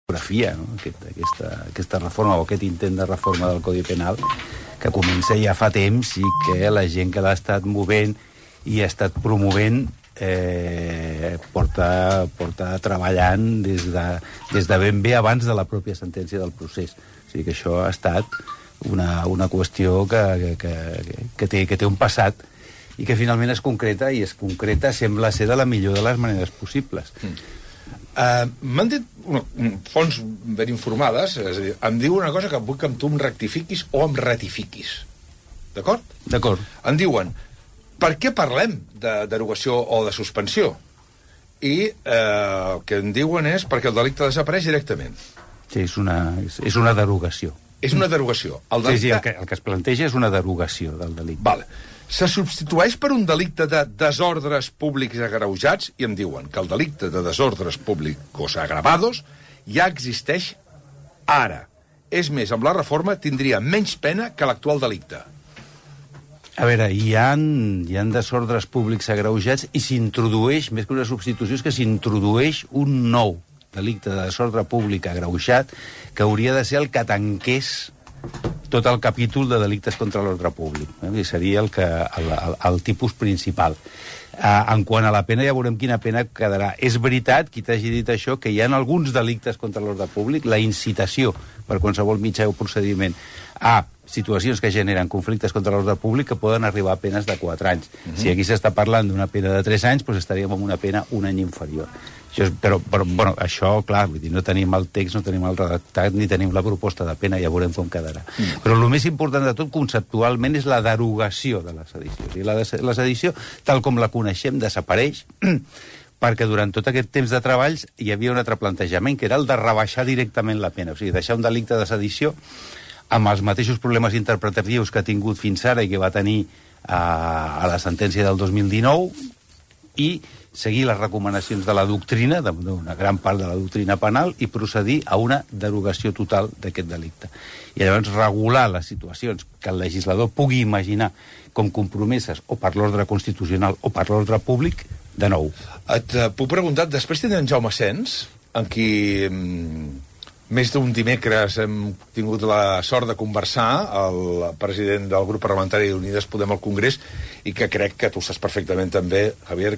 fotografia, no? Aquesta reforma o aquest intent de reforma del Codi Penal que comença ja fa temps i que la gent que l'ha estat movent i ha estat promovent porta treballant des de ben bé abans de la pròpia sentència del procés. O sigui que això ha estat una qüestió que té un passat i que finalment es concreta, i es concreta sembla ser de la millor de les maneres possibles. M'han dit fonts ben informades, és a dir, em diu una cosa que vull que tu em rectifiquis o em ratifiquis. D'acord? D'acord. Em diuen, per què parlem de derogació o de suspensió? I el que em diuen és perquè el delicte desapareix directament. Sí, és una derogació. És una derogació. Sí, el que es planteja és una derogació del delicte. Vale. Se substitueix per un delicte de desordres públics agreujats i em diuen que el delicte de desordres públics agravados ja existeix ara. És més, amb la reforma tindria menys pena que l'actual delicte. A veure, hi ha desordres públics agreujats i s'introdueix, més que una substitució, és que s'introdueix un nou delicte de desordre públic agreujat que hauria de ser el que tanqués tot el capítol de delictes contra l'ordre públic. Seria el tipus principal. En quant a la pena, ja veurem quina pena quedarà. És veritat, qui t'hagi dit això, que hi ha alguns delictes contra l'ordre públic, la incitació per qualsevol mitjà o procediment a situacions que generen conflictes contra l'ordre públic que poden arribar a penes de 4 anys. Si aquí s'està parlant d'una pena de 3 anys, doncs estaríem amb una pena un any inferior. Però bueno, això, clar, vull dir, no tenim el text, no tenim el redactat, ni tenim la proposta de pena, ja veurem com quedarà. Però el més important de tot, conceptualment, és la derogació de la sedició. O sigui, la sedició, tal com la coneixem, desapareix, perquè durant tot aquest temps de treballs hi havia un altre plantejament, que era el de rebaixar directament la pena. O sigui, deixar un delicte de sedició amb els mateixos problemes interpretatius que ha tingut fins ara i que va tenir a la sentència del 2019 i seguir les recomanacions de la doctrina, d'una gran part de la doctrina penal, i procedir a una derogació total d'aquest delicte. I llavors regular les situacions que el legislador pugui imaginar com compromeses o per l'ordre constitucional o per l'ordre públic, de nou. Et puc preguntar, després tindrem Jaume Sens, amb qui més d'un dimecres hem tingut la sort de conversar, el president del grup parlamentari d'Unides Podem al Congrés, i que crec que tu saps perfectament també, Javier,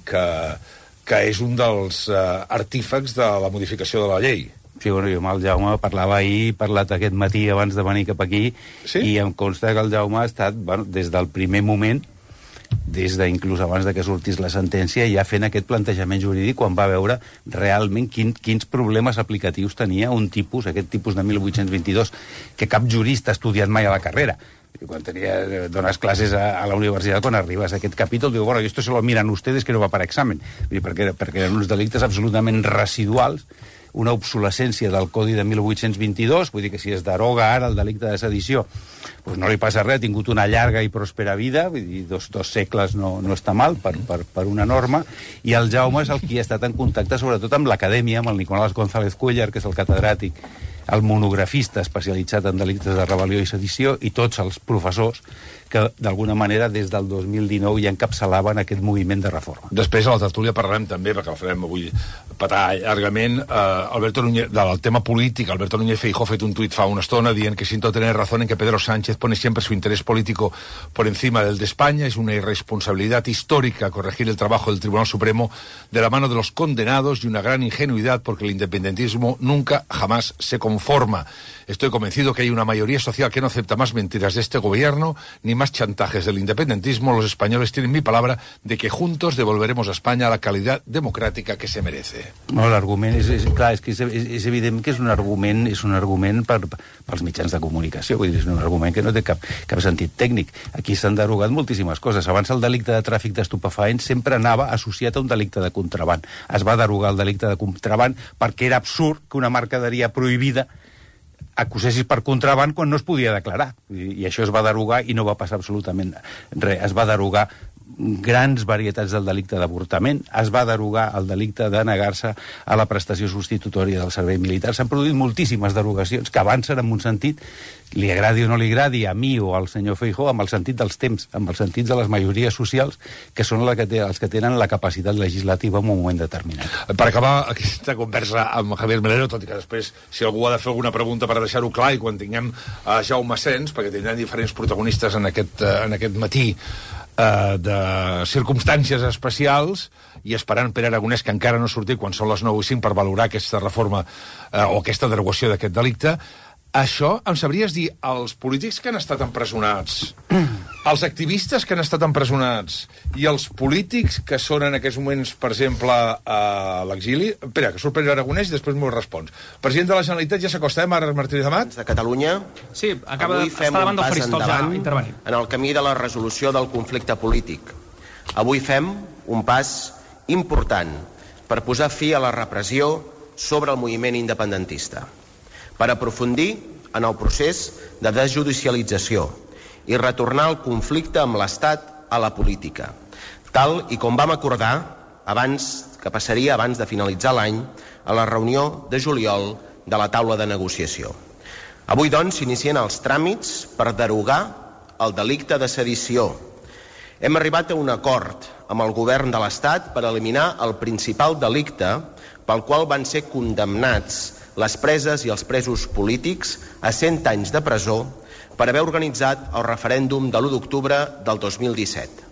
que és un dels artífecs de la modificació de la llei. Sí, bueno, jo amb el Jaume parlava ahir, he parlat aquest matí abans de venir cap aquí, sí? I em consta que el Jaume ha estat, bueno, des del primer moment, inclús abans de que sortís la sentència, ja fent aquest plantejament jurídic quan va veure realment quins problemes aplicatius tenia aquest tipus de 1822, que cap jurista ha estudiat mai a la carrera. Quan dones classes a la universitat, quan arribes a aquest capítol, diu, bueno, esto se lo miran ustedes que no va per examen, perquè eren uns delictes absolutament residuals, una obsolescència del Codi de 1822, vull dir que si es deroga ara el delicte de sedició, doncs no li passa res, ha tingut una llarga i pròspera vida, vull dir, dos segles no està mal per una norma, i el Jaume és el qui ha estat en contacte sobretot amb l'acadèmia, amb el Nicolás González Cuéllar, que és el catedràtic, el monografista especialitzat en delictes de rebel·lió i sedició, i tots els professors que, d'alguna manera, des del 2019 ja encapçalaven aquest moviment de reforma. Després, a la tertúlia, parlarem també, perquè el farem avui petar llargament, Alberto Núñez, del tema polític. Alberto Núñez Feijóo ha fet un tuit fa una estona dient que siento tener razón en que Pedro Sánchez pone siempre su interés político por encima del de España. Es una irresponsabilidad histórica corregir el trabajo del Tribunal Supremo de la mano de los condenados y una gran ingenuidad porque el independentismo nunca, jamás se conforma. Estoy convencido que hay una mayoría social que no acepta más mentiras de este gobierno ni más chantajes del independentismo. Los españoles tienen mi palabra de que juntos devolveremos a España la calidad democrática que se merece. No, l'argument és evident que és un argument pels mitjans de comunicació, vull dir, és un argument que no té cap sentit tècnic. Aquí s'han derogat moltíssimes coses. Abans el delicte de tràfic d'estupefaents sempre anava associat a un delicte de contraban. Es va derogar el delicte de contraban perquè era absurd que una mercaderia prohibida acusessis per contraban quan no es podia declarar. I això es va derogar i no va passar absolutament res. Es va derogar grans varietats del delicte d'avortament, es va derogar el delicte de negar-se a la prestació substitutòria del servei militar. S'han produït moltíssimes derogacions que avancen en un sentit, li agradi o no li agradi a mi o al senyor Feijóo, amb el sentit dels temps, amb el sentit de les majories socials, que són els que tenen la capacitat legislativa en un moment determinat. Per acabar aquesta conversa amb Javier Melero, tot i que després, si algú ha de fer alguna pregunta per deixar-ho clar, i quan tinguem Jaume Sens, perquè tindrem diferents protagonistes en aquest matí de circumstàncies especials, i esperant Pere Aragonès, que encara no ha sortit quan són les 9:05 per valorar aquesta reforma o aquesta derogació d'aquest delicte. Això, em sabries dir, els polítics que han estat empresonats, els activistes que han estat empresonats i els polítics que són en aquests moments, per exemple, a l'exili... Espera, que surt Pere Aragonès i després m'ho respons. President de la Generalitat, ja s'acosta, Martínez Amat? De Catalunya, sí, acaba d'estar davant del faristol ja intervenint. En el camí de la resolució del conflicte polític. Avui fem un pas important per posar fi a la repressió sobre el moviment independentista, per aprofundir en el procés de desjudicialització i retornar el conflicte amb l'Estat a la política, tal i com vam acordar que passaria abans de finalitzar l'any a la reunió de juliol de la taula de negociació. Avui, doncs, s'inicien els tràmits per derogar el delicte de sedició. Hem arribat a un acord amb el govern de l'Estat per eliminar el principal delicte pel qual van ser condemnats les preses i els presos polítics a 100 anys de presó per haver organitzat el referèndum de l'1 d'octubre del 2017.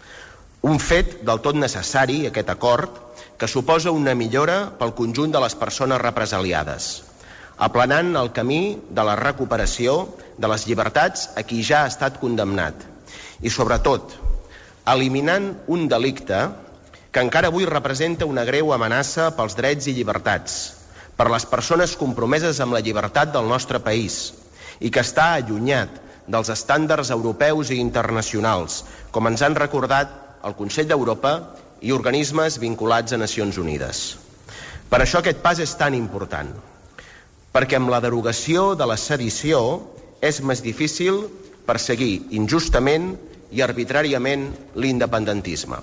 Un fet del tot necessari, aquest acord, que suposa una millora pel conjunt de les persones represaliades, aplanant el camí de la recuperació de les llibertats a qui ja ha estat condemnat i, sobretot, eliminant un delicte que encara avui representa una greu amenaça pels drets i llibertats, per les persones compromeses amb la llibertat del nostre país i que està allunyat dels estàndards europeus i internacionals, com ens han recordat el Consell d'Europa i organismes vinculats a Nacions Unides. Per això aquest pas és tan important, perquè amb la derogació de la sedició és més difícil perseguir injustament i arbitràriament l'independentisme.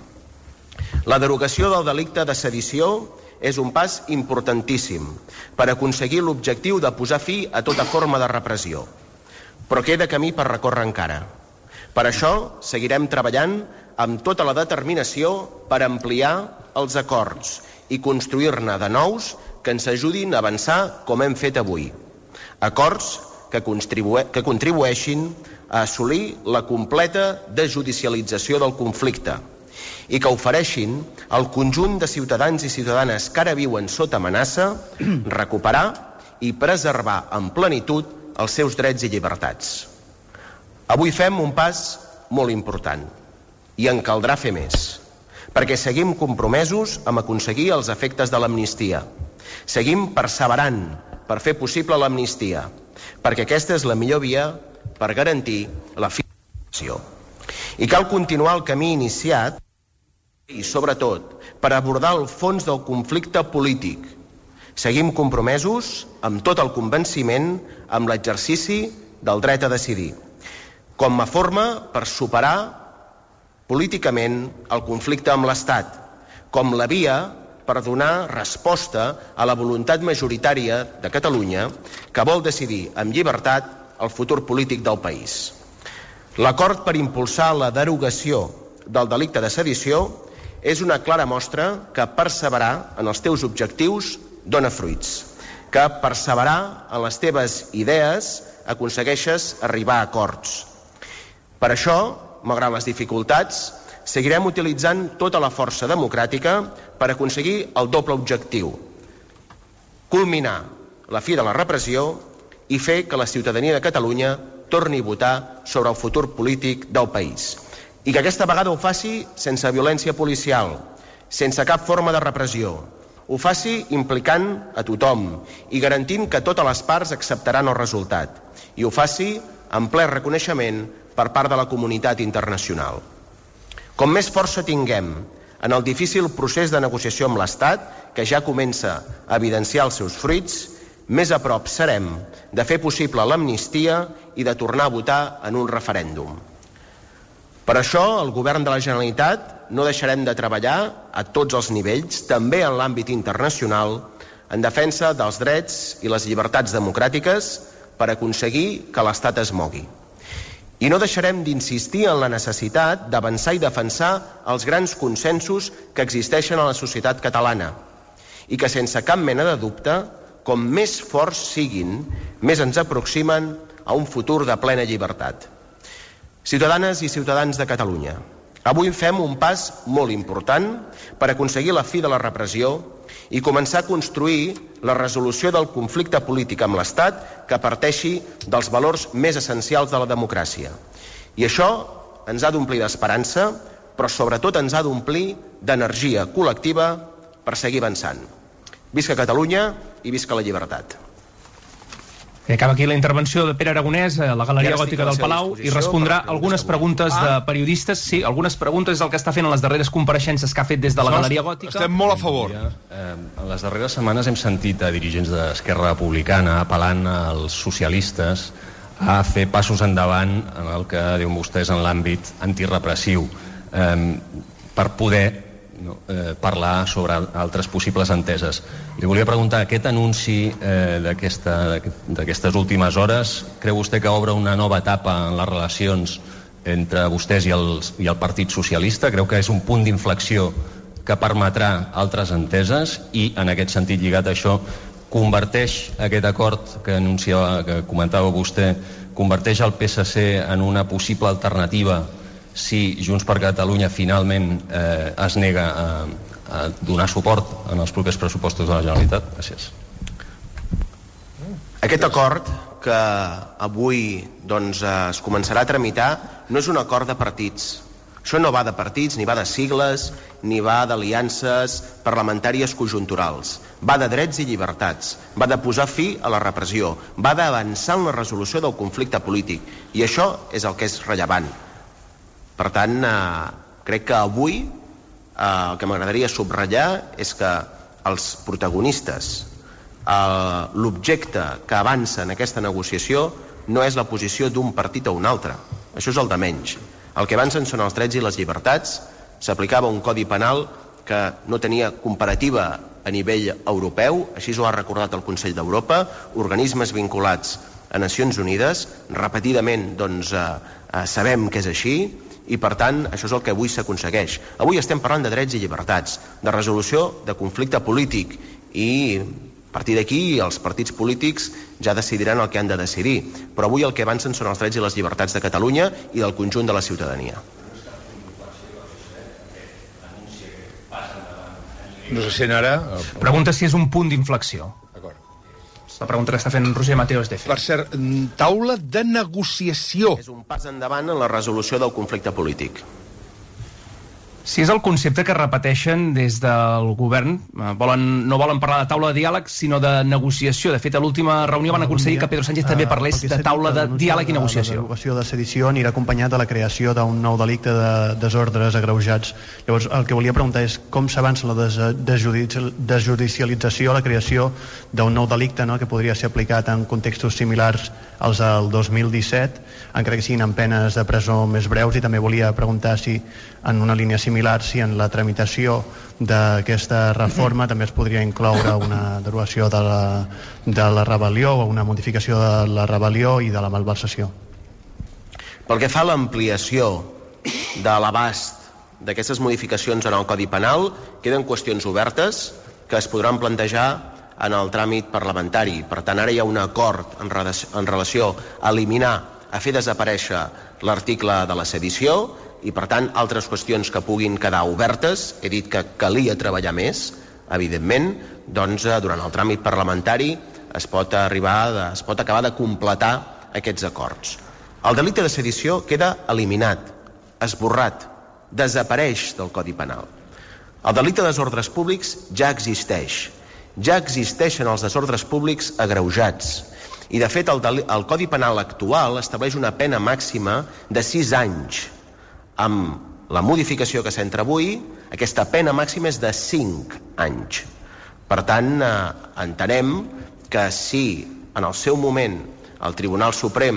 La derogació del delicte de sedició és un pas importantíssim per aconseguir l'objectiu de posar fi a tota forma de repressió. Però queda camí per recórrer encara. Per això seguirem treballant amb tota la determinació per ampliar els acords i construir-ne de nous que ens ajudin a avançar com hem fet avui. Acords que contribueixin a assolir la completa desjudicialització del conflicte i que ofereixin al conjunt de ciutadans i ciutadanes que ara viuen sota amenaça recuperar i preservar en plenitud els seus drets i llibertats. Avui fem un pas molt important i en caldrà fer més, perquè seguim compromesos amb aconseguir els efectes de l'amnistia. Seguim perseverant per fer possible l'amnistia, perquè aquesta és la millor via per garantir la fi de la repressió. I cal continuar el camí iniciat i, sobretot, per abordar el fons del conflicte polític. Seguim compromesos amb tot el convenciment amb l'exercici del dret a decidir, com a forma per superar políticament el conflicte amb l'Estat, com la via per donar resposta a la voluntat majoritària de Catalunya que vol decidir amb llibertat el futur polític del país. L'acord per impulsar la derogació del delicte de sedició és una clara mostra que perseverar en els teus objectius dona fruits, que perseverar en les teves idees aconsegueixes arribar a acords. Per això, malgrat les dificultats, seguirem utilitzant tota la força democràtica per aconseguir el doble objectiu: culminar la fi de la repressió i fer que la ciutadania de Catalunya torni a votar sobre el futur polític del país. I que aquesta vegada ho faci sense violència policial, sense cap forma de repressió. Ho faci implicant a tothom i garantint que totes les parts acceptaran el resultat. I ho faci amb ple reconeixement per part de la comunitat internacional. Com més força tinguem en el difícil procés de negociació amb l'Estat, que ja comença a evidenciar els seus fruits, més a prop serem de fer possible l'amnistia i de tornar a votar en un referèndum. Per això, el Govern de la Generalitat no deixarem de treballar a tots els nivells, també en l'àmbit internacional, en defensa dels drets i les llibertats democràtiques per aconseguir que l'Estat es mogui. I no deixarem d'insistir en la necessitat d'avançar i defensar els grans consensos que existeixen a la societat catalana i que, sense cap mena de dubte, com més forts siguin, més ens aproximen a un futur de plena llibertat. Ciutadanes i ciutadans de Catalunya, avui fem un pas molt important per aconseguir la fi de la repressió i començar a construir la resolució del conflicte polític amb l'Estat que parteixi dels valors més essencials de la democràcia. I això ens ha d'omplir d'esperança, però sobretot ens ha d'omplir d'energia col·lectiva per seguir avançant. Visca Catalunya i visca la llibertat. Acaba aquí la intervenció de Pere Aragonès a la Galeria Gòtica del Palau i respondrà algunes preguntes de periodistes. Sí, algunes preguntes és el que està fent en les darreres compareixences que ha fet des de la Galeria Gòtica. Estem molt a favor. En les darreres setmanes hem sentit a dirigents d'Esquerra Republicana apel·lant als socialistes a fer passos endavant en el que diuen vostès en l'àmbit antirepressiu per poder parlar sobre altres possibles enteses. Li volia preguntar, aquest anunci d'aquestes últimes hores, creu vostè que obre una nova etapa en les relacions entre vostès i el Partit Socialista? Creu que és un punt d'inflexió que permetrà altres enteses i, en aquest sentit, lligat a això, converteix aquest acord que comentava vostè, converteix el PSC en una possible alternativa si Junts per Catalunya finalment es nega a donar suport en els propers pressupostos de la Generalitat? Gràcies. Aquest acord que avui es començarà a tramitar no és un acord de partits. Això no va de partits, ni va de sigles, ni va d'aliances parlamentàries conjunturals. Va de drets i llibertats, va de posar fi a la repressió, va d'avançar en la resolució del conflicte polític. I això és el que és rellevant. Per tant, crec que avui el que m'agradaria subratllar és que els protagonistes, l'objecte que avança en aquesta negociació no és la posició d'un partit o un altre. Això és el de menys. El que avancen són els drets i les llibertats. S'aplicava un codi penal que no tenia comparativa a nivell europeu, així ho ha recordat el Consell d'Europa, organismes vinculats a Nacions Unides, repetidament sabem que és així, i per tant això és el que avui s'aconsegueix. Avui estem parlant de drets i llibertats, de resolució de conflicte polític, i a partir d'aquí els partits polítics ja decidiran el que han de decidir, però avui el que avancen són els drets i les llibertats de Catalunya i del conjunt de la ciutadania. No se sent ara... Pregunta si és un punt d'inflexió. D'acord. La pregunta que està fent Roger Mateos de fer. Per cert, taula de negociació. És un pas endavant en la resolució del conflicte polític. Si és el concepte que repeteixen des del govern, no volen parlar de taula de diàleg, sinó de negociació. De fet, a l'última reunió van aconseguir que Pedro Sánchez també parlés de taula de diàleg i negociació. La derogació de sedició anirà acompanyat de la creació d'un nou delicte de desordres agreujats. Llavors, el que volia preguntar és com s'avança la desjudicialització, la creació d'un nou delicte, que podria ser aplicat en contextos similars als del 2017, encara que siguin amb penes de presó més breus, i també volia preguntar si en una línia similar, si en la tramitació d'aquesta reforma també es podria incloure una derogació de la rebel·lió o una modificació de la rebel·lió i de la malversació. Pel que fa a l'ampliació de l'abast d'aquestes modificacions en el Codi Penal, queden qüestions obertes que es podran plantejar en el tràmit parlamentari. Per tant, ara hi ha un acord en relació a eliminar, a fer desaparèixer l'article de la sedició, i per tant altres qüestions que puguin quedar obertes. He dit que calia treballar més, evidentment, doncs durant el tràmit parlamentari es pot acabar de completar aquests acords. El delicte de sedició queda eliminat, esborrat, desapareix del Codi Penal. El delicte de desordres públics ja existeix. Ja existeixen els desordres públics agreujats. I, de fet, el Codi Penal actual estableix una pena màxima de 6 anys. Amb la modificació que s'entra avui, aquesta pena màxima és de 5 anys. Per tant, entenem que si en el seu moment el Tribunal Suprem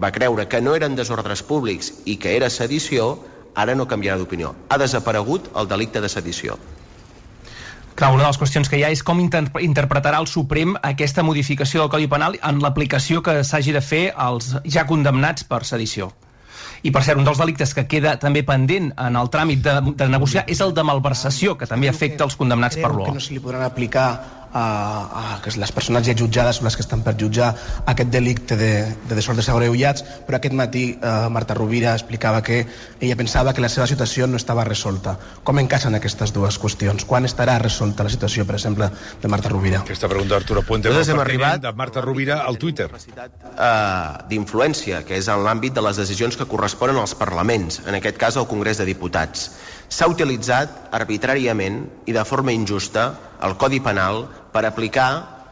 va creure que no eren desordres públics i que era sedició, ara no canviarà d'opinió. Ha desaparegut el delicte de sedició. Clar, una de les qüestions que hi ha és com interpretarà el Suprem aquesta modificació del Codi Penal en l'aplicació que s'hagi de fer als ja condemnats per sedició. I, per cert, un dels delictes que queda també pendent en el tràmit de negociar és el de malversació, que també afecta els condemnats per l'OA. Que no se li podran aplicar que les persones ja jutjades són les que estan per jutjar aquest delicte de desordres agreujats, però aquest matí Marta Rovira explicava que ella pensava que la seva situació no estava resolta. Com encaixen aquestes dues qüestions? Quan estarà resolta la situació, per exemple, de Marta Rovira? Aquesta pregunta d'Arturo Puente de Marta Rovira al Twitter. D'influència, que és en l'àmbit de les decisions que corresponen als parlaments, en aquest cas al Congrés de Diputats. S'ha utilitzat arbitràriament i de forma injusta el Codi Penal per aplicar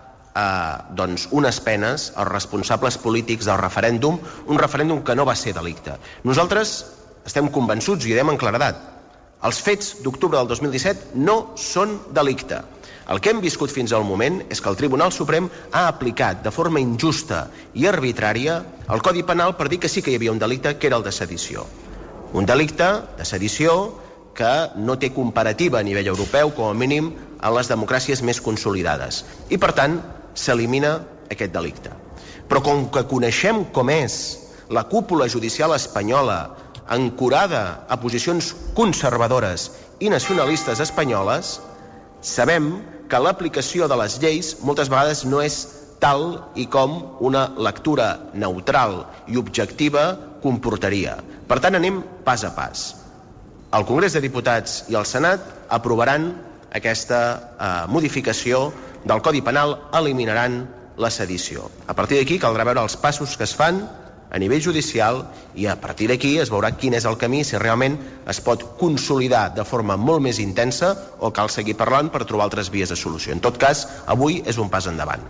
unes penes als responsables polítics del referèndum, un referèndum que no va ser delicte. Nosaltres estem convençuts i ho diem en claredat. Els fets d'octubre del 2017 no són delicte. El que hem viscut fins al moment és que el Tribunal Suprem ha aplicat de forma injusta i arbitrària el Codi Penal per dir que sí que hi havia un delicte, que era el de sedició. Un delicte de sedició que no té comparativa a nivell europeu, com a mínim en les democràcies més consolidades. I, per tant, s'elimina aquest delicte. Però com que coneixem com és la cúpula judicial espanyola ancorada a posicions conservadores i nacionalistes espanyoles, sabem que l'aplicació de les lleis moltes vegades no és tal i com una lectura neutral i objectiva comportaria. Per tant, anem pas a pas. El Congrés de Diputats i el Senat aprovaran aquesta modificació del Codi Penal, eliminaran la sedició. A partir d'aquí caldrà veure els passos que es fan a nivell judicial i a partir d'aquí es veurà quin és el camí, si realment es pot consolidar de forma molt més intensa o cal seguir parlant per trobar altres vies de solució. En tot cas, avui és un pas endavant.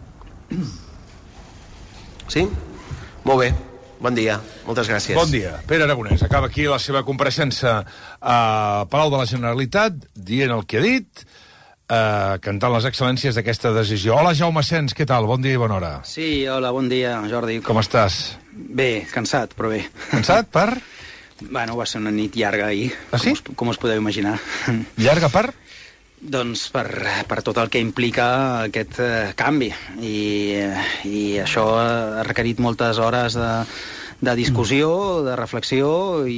Sí? Molt bé. Bon dia, moltes gràcies. Bon dia. Pere Aragonès acaba aquí la seva compareixença a Palau de la Generalitat, dient el que ha dit, cantant les excel·lències d'aquesta decisió. Hola, Jaume Sens, què tal? Bon dia i bona hora. Sí, hola, bon dia, Jordi. Com estàs? Bé, cansat, però bé. Cansat per? Bueno, va ser una nit llarga ahir, com us podeu imaginar. Llarga per? Doncs per tot el que implica aquest canvi i això ha requerit moltes hores de discussió, de reflexió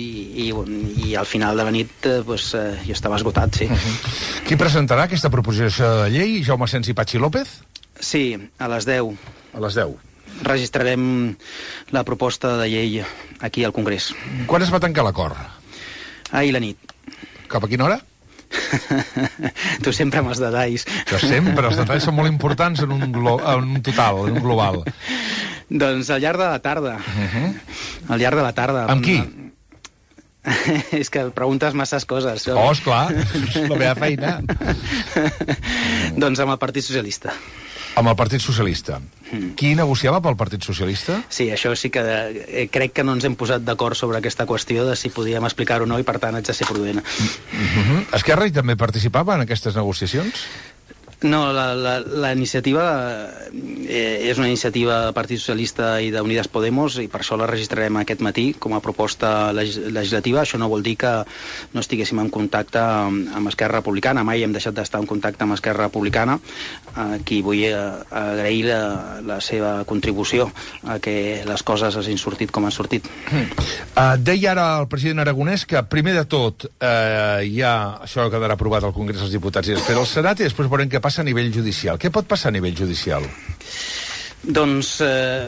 i al final de la nit jo estava esgotat, sí. Qui presentarà aquesta proposició de llei? Jaume Sens i Patxi López? Sí, a les 10. A les 10. Registrarem la proposta de llei aquí al Congrés. Quan es va tancar l'acord? Ahir la nit. Cap a quina hora? Tu sempre amb els detalls. Jo sempre, els detalls són molt importants en un total, en un global. Doncs al llarg de la tarda. Al llarg de la tarda. Amb qui? És que preguntes masses coses. Oh, esclar, és la meva feina. Doncs amb el Partit Socialista. Amb el Partit Socialista. Qui negociava pel Partit Socialista? Sí, això sí que crec que no ens hem posat d'acord sobre aquesta qüestió de si podíem explicar-ho o no i per tant haig de ser prudent. Esquerra hi també participava en aquestes negociacions? No, la iniciativa és una iniciativa del Partit Socialista i d'Unides Podemos i per això la registrarem aquest matí com a proposta legislativa. Això no vol dir que no estiguéssim en contacte amb Esquerra Republicana. Mai hem deixat d'estar en contacte amb Esquerra Republicana, a qui vull agrair la seva contribució a que les coses hagin sortit com han sortit. Deia ara el president Aragonès que primer de tot ja això quedarà aprovat al Congrés dels Diputats i després al Senat i després veurem què passa a nivell judicial. Què pot passar a nivell judicial? Doncs,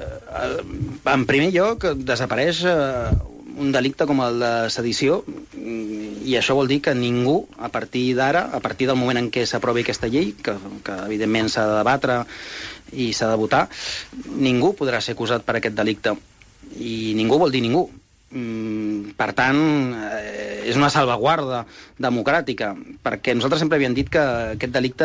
en primer lloc, desapareix un delicte com el de sedició i això vol dir que ningú, a partir d'ara, a partir del moment en què s'aprovi aquesta llei, que evidentment s'ha de debatre i s'ha de votar, ningú podrà ser acusat per aquest delicte. I ningú vol dir ningú. Per tant, és una salvaguarda democràtica, perquè nosaltres sempre havíem dit que aquest delicte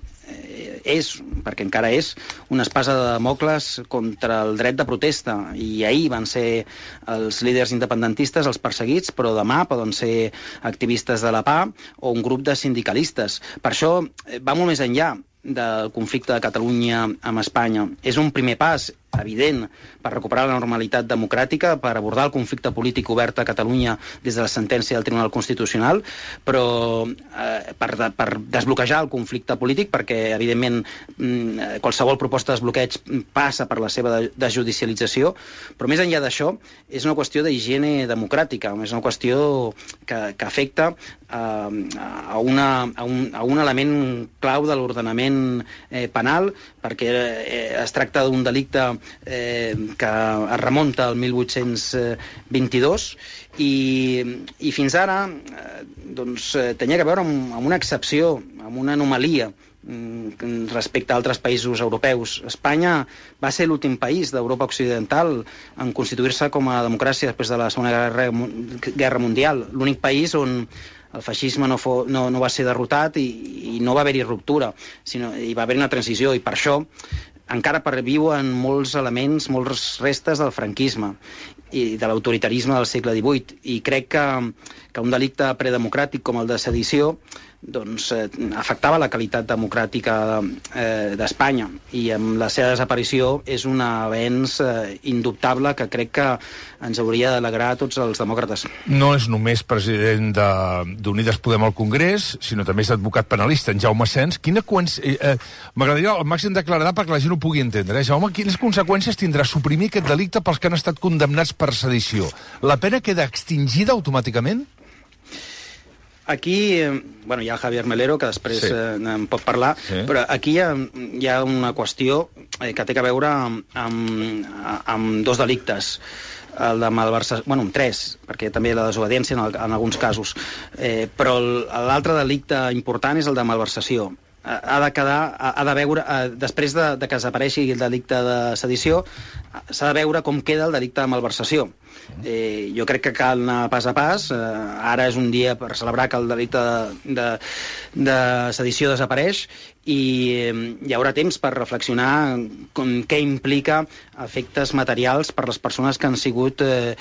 perquè encara és, una espasa de Dàmocles contra el dret de protesta. I ahir van ser els líders independentistes els perseguits, però demà poden ser activistes de la PA o un grup de sindicalistes. Per això va molt més enllà del conflicte de Catalunya amb Espanya. És un primer pas. evident per recuperar la normalitat democràtica, per abordar el conflicte polític obert a Catalunya des de la sentència del Tribunal Constitucional, però per desbloquejar el conflicte polític, perquè evidentment qualsevol proposta de desbloqueig passa per la seva desjudicialització, però més enllà d'això és una qüestió d'higiene democràtica, és una qüestió que afecta a un element clau de l'ordenament penal, perquè es tracta d'un delicte que es remunta al 1822 i fins ara tenia a veure amb una excepció, amb una anomalia respecte a altres països europeus. Espanya va ser l'últim país d'Europa Occidental en constituir-se com a democràcia després de la Segona Guerra Mundial. L'únic país on el feixisme no va ser derrotat i no va haver-hi ruptura, sinó hi va haver una transició, i per això encara perviuen molts elements, moltes restes del franquisme i de l'autoritarisme del segle XVIII, i crec que un delicte predemocràtic com el de sedició afectava la qualitat democràtica d'Espanya, i amb la seva desaparició és un avenç indubtable que crec que ens hauria d'alegrar a tots els demòcrates. No és només president d'Unides Podem al Congrés, sinó també és advocat penalista, en Jaume Sens. M'agradaria el màxim de claredat perquè la gent ho pugui entendre. Jaume, quines conseqüències tindrà suprimir aquest delicte pels que han estat condemnats per sedició? La pena queda extingida automàticament? Aquí, hi ha Javier Melero, que després en pot parlar, però aquí hi ha una qüestió que té a veure amb dos delictes. El de malversació, amb tres, perquè també la desobediència en alguns casos, però l'altre delicte important és el de malversació. Ha de veure, després de que desapareixi el delicte de sedició, s'ha de veure com queda el delicte de malversació. Jo crec que cal anar pas a pas. Ara és un dia per celebrar que el delicte de sedició desapareix i hi haurà temps per reflexionar què implica efectes materials per les persones que han sigut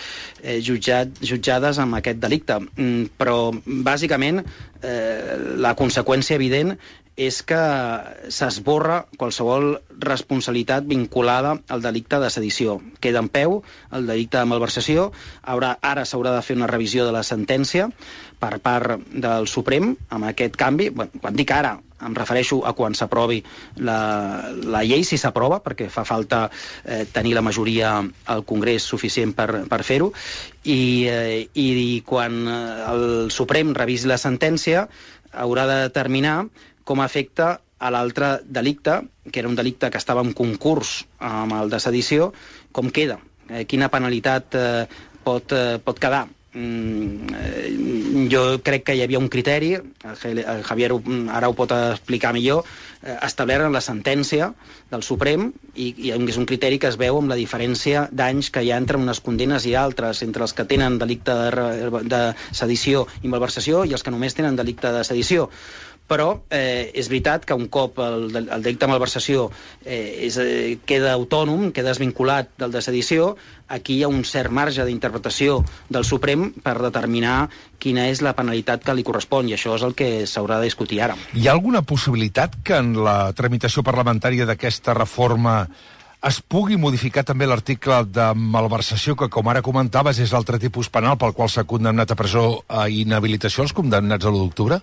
jutjades amb aquest delicte. Però, bàsicament, la conseqüència evident és que s'esborra qualsevol responsabilitat vinculada al delicte de sedició. Queda en peu el delicte de malversació. Ara s'haurà de fer una revisió de la sentència per part del Suprem amb aquest canvi. Quan dic ara, em refereixo a quan s'aprovi la llei, si s'aprova, perquè fa falta tenir la majoria al Congrés suficient per fer-ho, i quan el Suprem revisi la sentència haurà de determinar com afecta a l'altre delicte, que era un delicte que estava en concurs amb el de sedició, com queda, quina penalitat pot quedar. Jo crec que hi havia un criteri, el Javier ara ho pot explicar millor, establert en la sentència del Suprem, i és un criteri que es veu amb la diferència d'anys que hi ha entre unes condemnes i altres, entre els que tenen delicte de sedició i malversació i els que només tenen delicte de sedició. Però és veritat que un cop el delicte de malversació queda autònom, queda desvinculat del de sedició, aquí hi ha un cert marge d'interpretació del Suprem per determinar quina és la penalitat que li correspon, i això és el que s'haurà de discutir ara. Hi ha alguna possibilitat que en la tramitació parlamentària d'aquesta reforma es pugui modificar també l'article de malversació, que, com ara comentaves, és l'altre tipus penal pel qual s'ha condemnat a presó i inhabilitació els condemnats a l'1 d'octubre?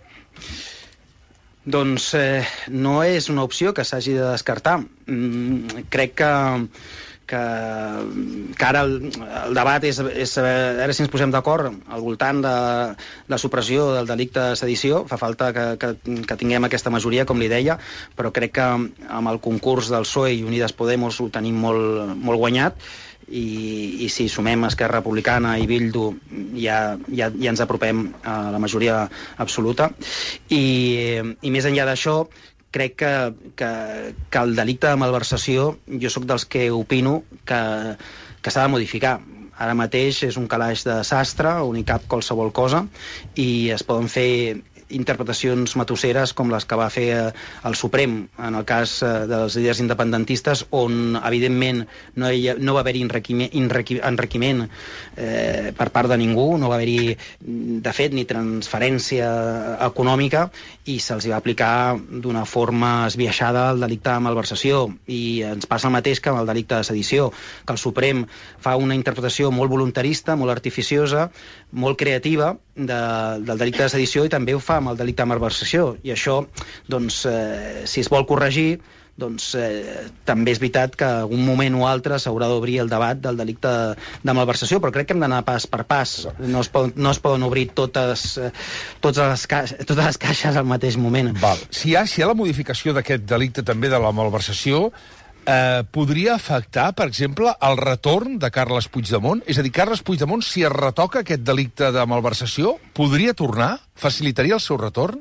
Doncs no és una opció que s'hagi de descartar. Crec que ara el debat és veure si ens posem d'acord al voltant de la supressió del delicte de sedició. Fa falta que tinguem aquesta majoria, com li deia, però crec que amb el concurs del PSOE i Unides Podemos ho tenim molt guanyat, i si sumem Esquerra Republicana i Bildu ja ens apropem a la majoria absoluta. I més enllà d'això, crec que el delicte de malversació, jo sóc dels que opino que s'ha de modificar. Ara mateix és un calaix de sastre on hi cap qualsevol cosa, i es poden fer interpretacions matusseres com les que va fer el Suprem en el cas dels líders independentistes, on evidentment no va haver-hi enriquiment per part de ningú, no va haver-hi de fet ni transferència econòmica, i se'ls va aplicar d'una forma esbiaixada el delicte de malversació. I ens passa el mateix que amb el delicte de sedició, que el Suprem fa una interpretació molt voluntarista, molt artificiosa, molt creativa del delicte de sedició, i també ho fa amb el delicte de malversació. I això, doncs, si es vol corregir, doncs també és veritat que algun moment o altre s'haurà d'obrir el debat del delicte de malversació, però crec que hem d'anar pas per pas. No es poden obrir totes les caixes al mateix moment. Val. Si hi ha la modificació d'aquest delicte també de la malversació, podria afectar, per exemple, el retorn de Carles Puigdemont? És a dir, Carles Puigdemont, si es retoca aquest delicte de malversació, podria tornar? Facilitaria el seu retorn?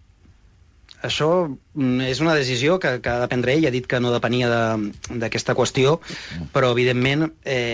Això és una decisió que ha de prendre ell. Ha dit que no depenia d'aquesta qüestió, però evidentment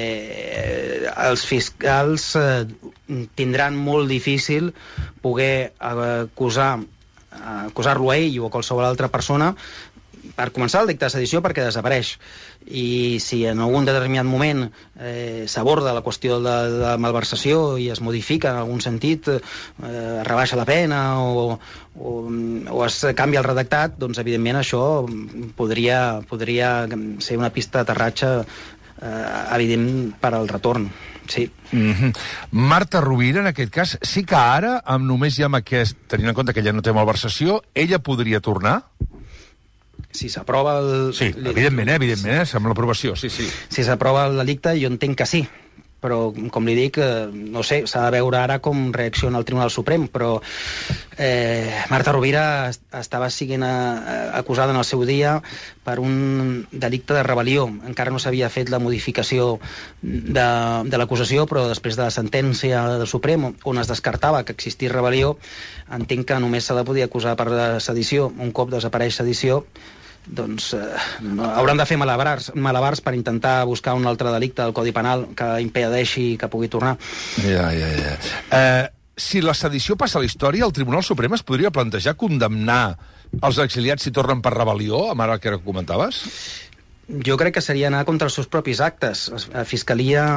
els fiscals tindran molt difícil poder acusar-lo a ell o a qualsevol altra persona, per començar, el delicte de sedició, perquè desapareix. I si en algun determinat moment s'aborda la qüestió de malversació i es modifica en algun sentit, es rebaixa la pena o es canvia el redactat, doncs evidentment això podria ser una pista d'aterratge evident per al retorn. Sí. Marta Rovira, en aquest cas, sí que ara, només ja amb aquest, tenint en compte que ella no té malversació, ella podria tornar? Si s'aprova el... Sí, evidentment, amb l'aprovació, sí. Si s'aprova el delicte, jo entenc que sí. Però, com li dic, no sé, s'ha de veure ara com reacciona el Tribunal Suprem, però Marta Rovira estava sent acusada en el seu dia per un delicte de rebel·lió. Encara no s'havia fet la modificació de l'acusació, però després de la sentència del Suprem, on es descartava que existís rebel·lió, entenc que només se la podia acusar per sedició. Un cop desapareix sedició, doncs hauran de fer malabars per intentar buscar un altre delicte del Codi Penal que impedeixi que pugui tornar. Si la sedició passa a la història, el Tribunal Suprem es podria plantejar condemnar els exiliats si tornen per rebel·lió, amb ara el que comentaves? Jo crec que seria anar contra els seus propis actes. La Fiscalia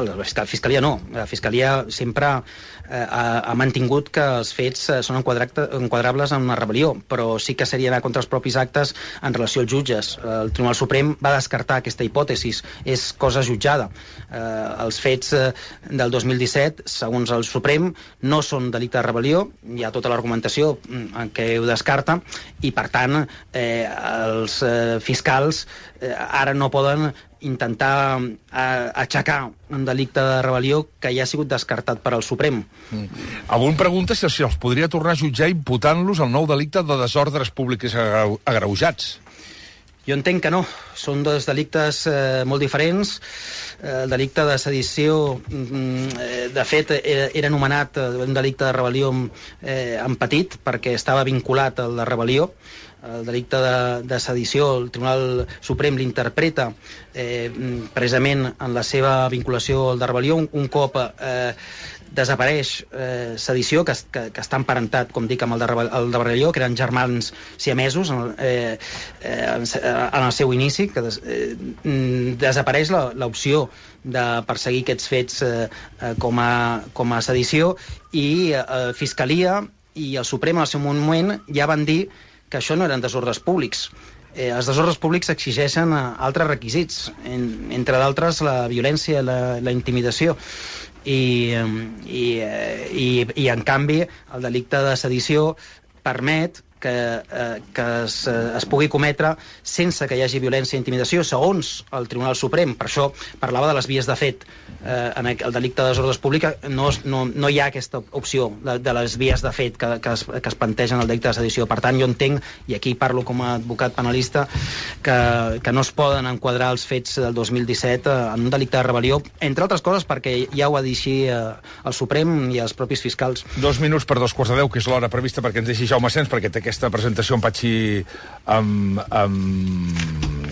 sempre ha mantingut que els fets són enquadrables en una rebel·lió, però sí que seria anar contra els propis actes en relació als jutges. El Tribunal Suprem va descartar aquesta hipòtesi, és cosa jutjada. Els fets del 2017, segons el Suprem, no són delicte de rebel·lió, hi ha tota l'argumentació en què ho descarta, i per tant els fiscals ara no poden intentar aixecar un delicte de rebel·lió que ja ha sigut descartat per al Suprem. Algú em pregunta si els podria tornar a jutjar imputant-los el nou delicte de desordres públics agreujats. Jo entenc que no. Són dos delictes molt diferents. El delicte de sedició, de fet, era anomenat un delicte de rebel·lió en petit, perquè estava vinculat al de rebel·lió. El delicte de sedició, el Tribunal Suprem l'interpreta precisament en la seva vinculació al de rebel·lió. Un cop desapareix sedició, que està emparentat, com dic, amb el de rebel·lió, que eren germans siamesos en el seu inici, que desapareix l'opció de perseguir aquests fets com a sedició, i Fiscalia i el Suprem en el seu moment ja van dir que això no eren desordres públics. Els desordres públics exigeixen altres requisits, entre d'altres la violència, la intimidació, i en canvi el delicte de sedició permet que es pugui cometre sense que hi hagi violència i intimidació, segons el Tribunal Suprem. Per això parlava de les vies de fet. En el delicte de desordres públics no hi ha aquesta opció de les vies de fet que es plantegen el delicte de sedició. Per tant, jo entenc, i aquí parlo com a advocat penalista, que no es poden enquadrar els fets del 2017 en un delicte de rebel·lió, entre altres coses perquè ja ho ha dit així el Suprem i els propis fiscals. 2 minuts per 2:45, que és l'hora prevista perquè ens deixi Jaume Sens, perquè té aquesta presentació en Patxi amb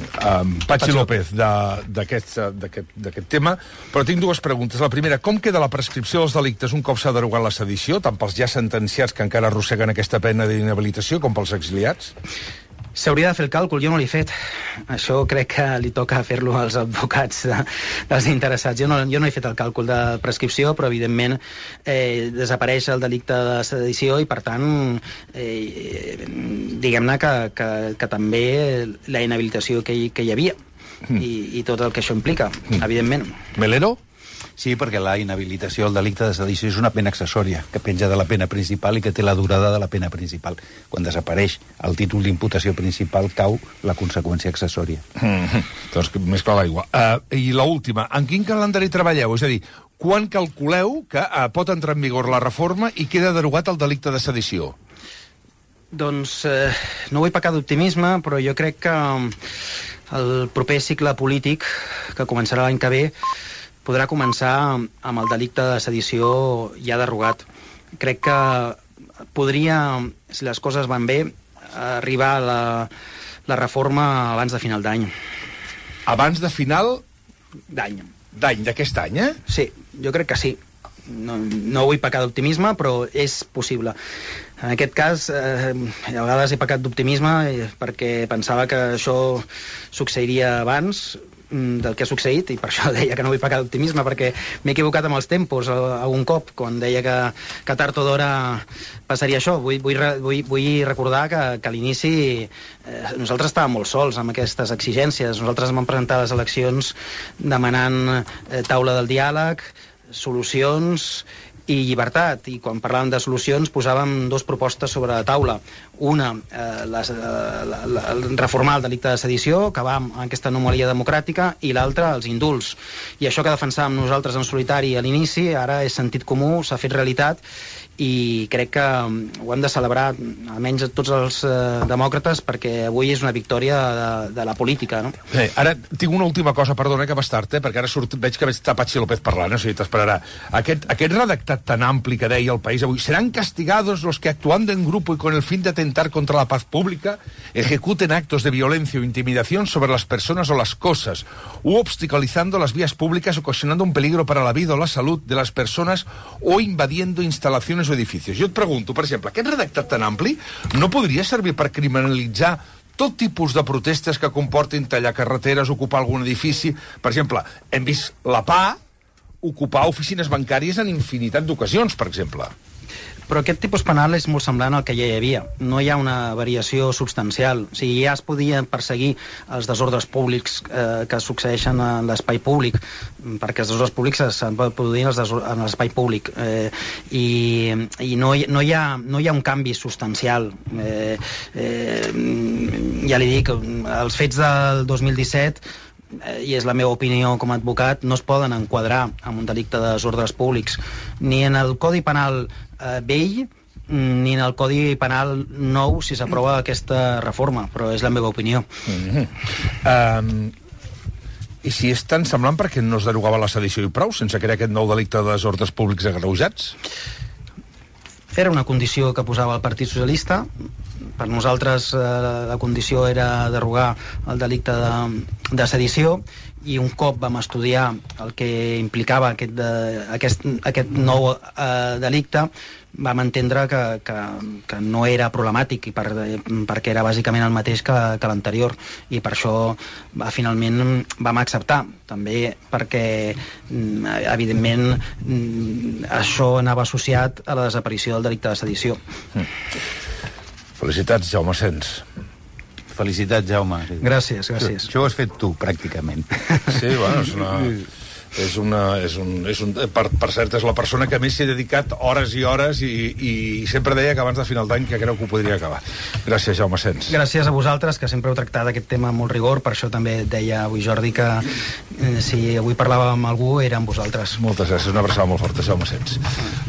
Patxi López d'aquest tema, però tinc dues preguntes. La primera, com queda la prescripció dels delictes un cop s'ha derogat la sedició, tant pels ja sentenciats que encara arrosseguen aquesta pena d'inhabilitació com pels exiliats? S'hauria de fer el càlcul, jo no l'he fet. Això crec que li toca fer-lo als advocats dels interessats. Jo no he fet el càlcul de prescripció, però evidentment desapareix el delicte de sedició i per tant diguem-ne que també la inhabilitació que hi havia i tot el que això implica, evidentment. Melero? Sí, perquè la inhabilitació del delicte de sedició és una pena accessòria que penja de la pena principal i que té la durada de la pena principal. Quan desapareix el títol d'imputació principal cau la conseqüència accessòria. Doncs més clar l'aigua. I l'última, en quin calendari treballeu? És a dir, quan calculeu que pot entrar en vigor la reforma i queda derogat el delicte de sedició? Doncs no vull pecar d'optimisme, però jo crec que el proper cicle polític, que començarà l'any que ve, podrà començar amb el delicte de sedició ja derogat. Crec que podria, si les coses van bé, arribar a la reforma abans de final d'any. Abans de final? D'any. D'any, d'aquest any, eh? Sí, jo crec que sí. No vull pecar d'optimisme, però és possible. En aquest cas, a vegades he pecat d'optimisme perquè pensava que això succeiria abans del que ha succeït, i per això deia que no vull pecar d'optimisme, perquè m'he equivocat amb els tempos algun cop, quan deia que tard o d'hora passaria això. Vull recordar que a l'inici nosaltres estàvem molt sols amb aquestes exigències. Nosaltres vam presentar les eleccions demanant taula del diàleg, solucions i llibertat, i quan parlàvem de solucions posàvem dues propostes sobre la taula. Una, reformar el delicte de sedició, acabar amb aquesta anomalia democràtica, i l'altra, els indults. I això que defensàvem nosaltres en solitari a l'inici, ara és sentit comú, s'ha fet realitat, i crec que ho hem de celebrar, almenys tots els demòcrates, perquè avui és una victòria de la política, no? Bé, ara tinc una última cosa, perdona que vas tard, perquè ara veig que està Patxi López parlant, o sigui, t'esperarà. Aquest redactat tan ampli que deia el País avui, seran castigados los que actuando en grupo y con el fin de atentar contra la paz pública ejecuten actos de violencia o intimidación sobre las personas o las cosas, u obstaculizando las vías públicas, ocasionando un peligro para la vida o la salud de las personas o invadiendo instalaciones o edificios. Jo et pregunto, per exemple, aquest redactat tan ampli no podria servir per criminalitzar tot tipus de protestes que comportin tallar carreteres, ocupar algun edifici? Per exemple, hem vist la PA ocupar oficines bancàries en infinitat d'ocasions, per exemple. Però aquest tipus penal és molt semblant al que ja hi havia. No hi ha una variació substancial. O sigui, ja es podien perseguir els desordres públics que succeeixen en l'espai públic, perquè els desordres públics s'han produït en l'espai públic. I no hi ha un canvi substancial. Ja li dic, els fets del 2017, i és la meva opinió com a advocat, no es poden enquadrar en un delicte de desordres públics, ni en el Codi Penal vell, ni en el Codi Penal nou, si s'aprova aquesta reforma, però és la meva opinió. I si és tan semblant, per què no es derogava la sedició i prou, sense crear aquest nou delicte de desordres públics agreujats? Era una condició que posava el Partit Socialista. Per nosaltres la condició era derogar el delicte de sedició, i un cop vam estudiar el que implicava aquest nou delicte, vam entendre que no era problemàtic, perquè era bàsicament el mateix que l'anterior, i per això finalment vam acceptar, també perquè evidentment això anava associat a la desaparició del delicte de sedició. Felicitats, Jaume Sens. Felicitats, Jaume. Gràcies, gràcies. Això ho has fet tu, pràcticament. Sí, bueno, per cert, és la persona que més s'hi ha dedicat hores i hores, i sempre deia que abans de final d'any que creu que ho podria acabar. Gràcies, Jaume Sens. Gràcies a vosaltres, que sempre heu tractat aquest tema amb molt rigor. Per això també et deia avui, Jordi, que si avui parlàvem amb algú era amb vosaltres. Moltes gràcies, una abraçada molt forta, Jaume Sens.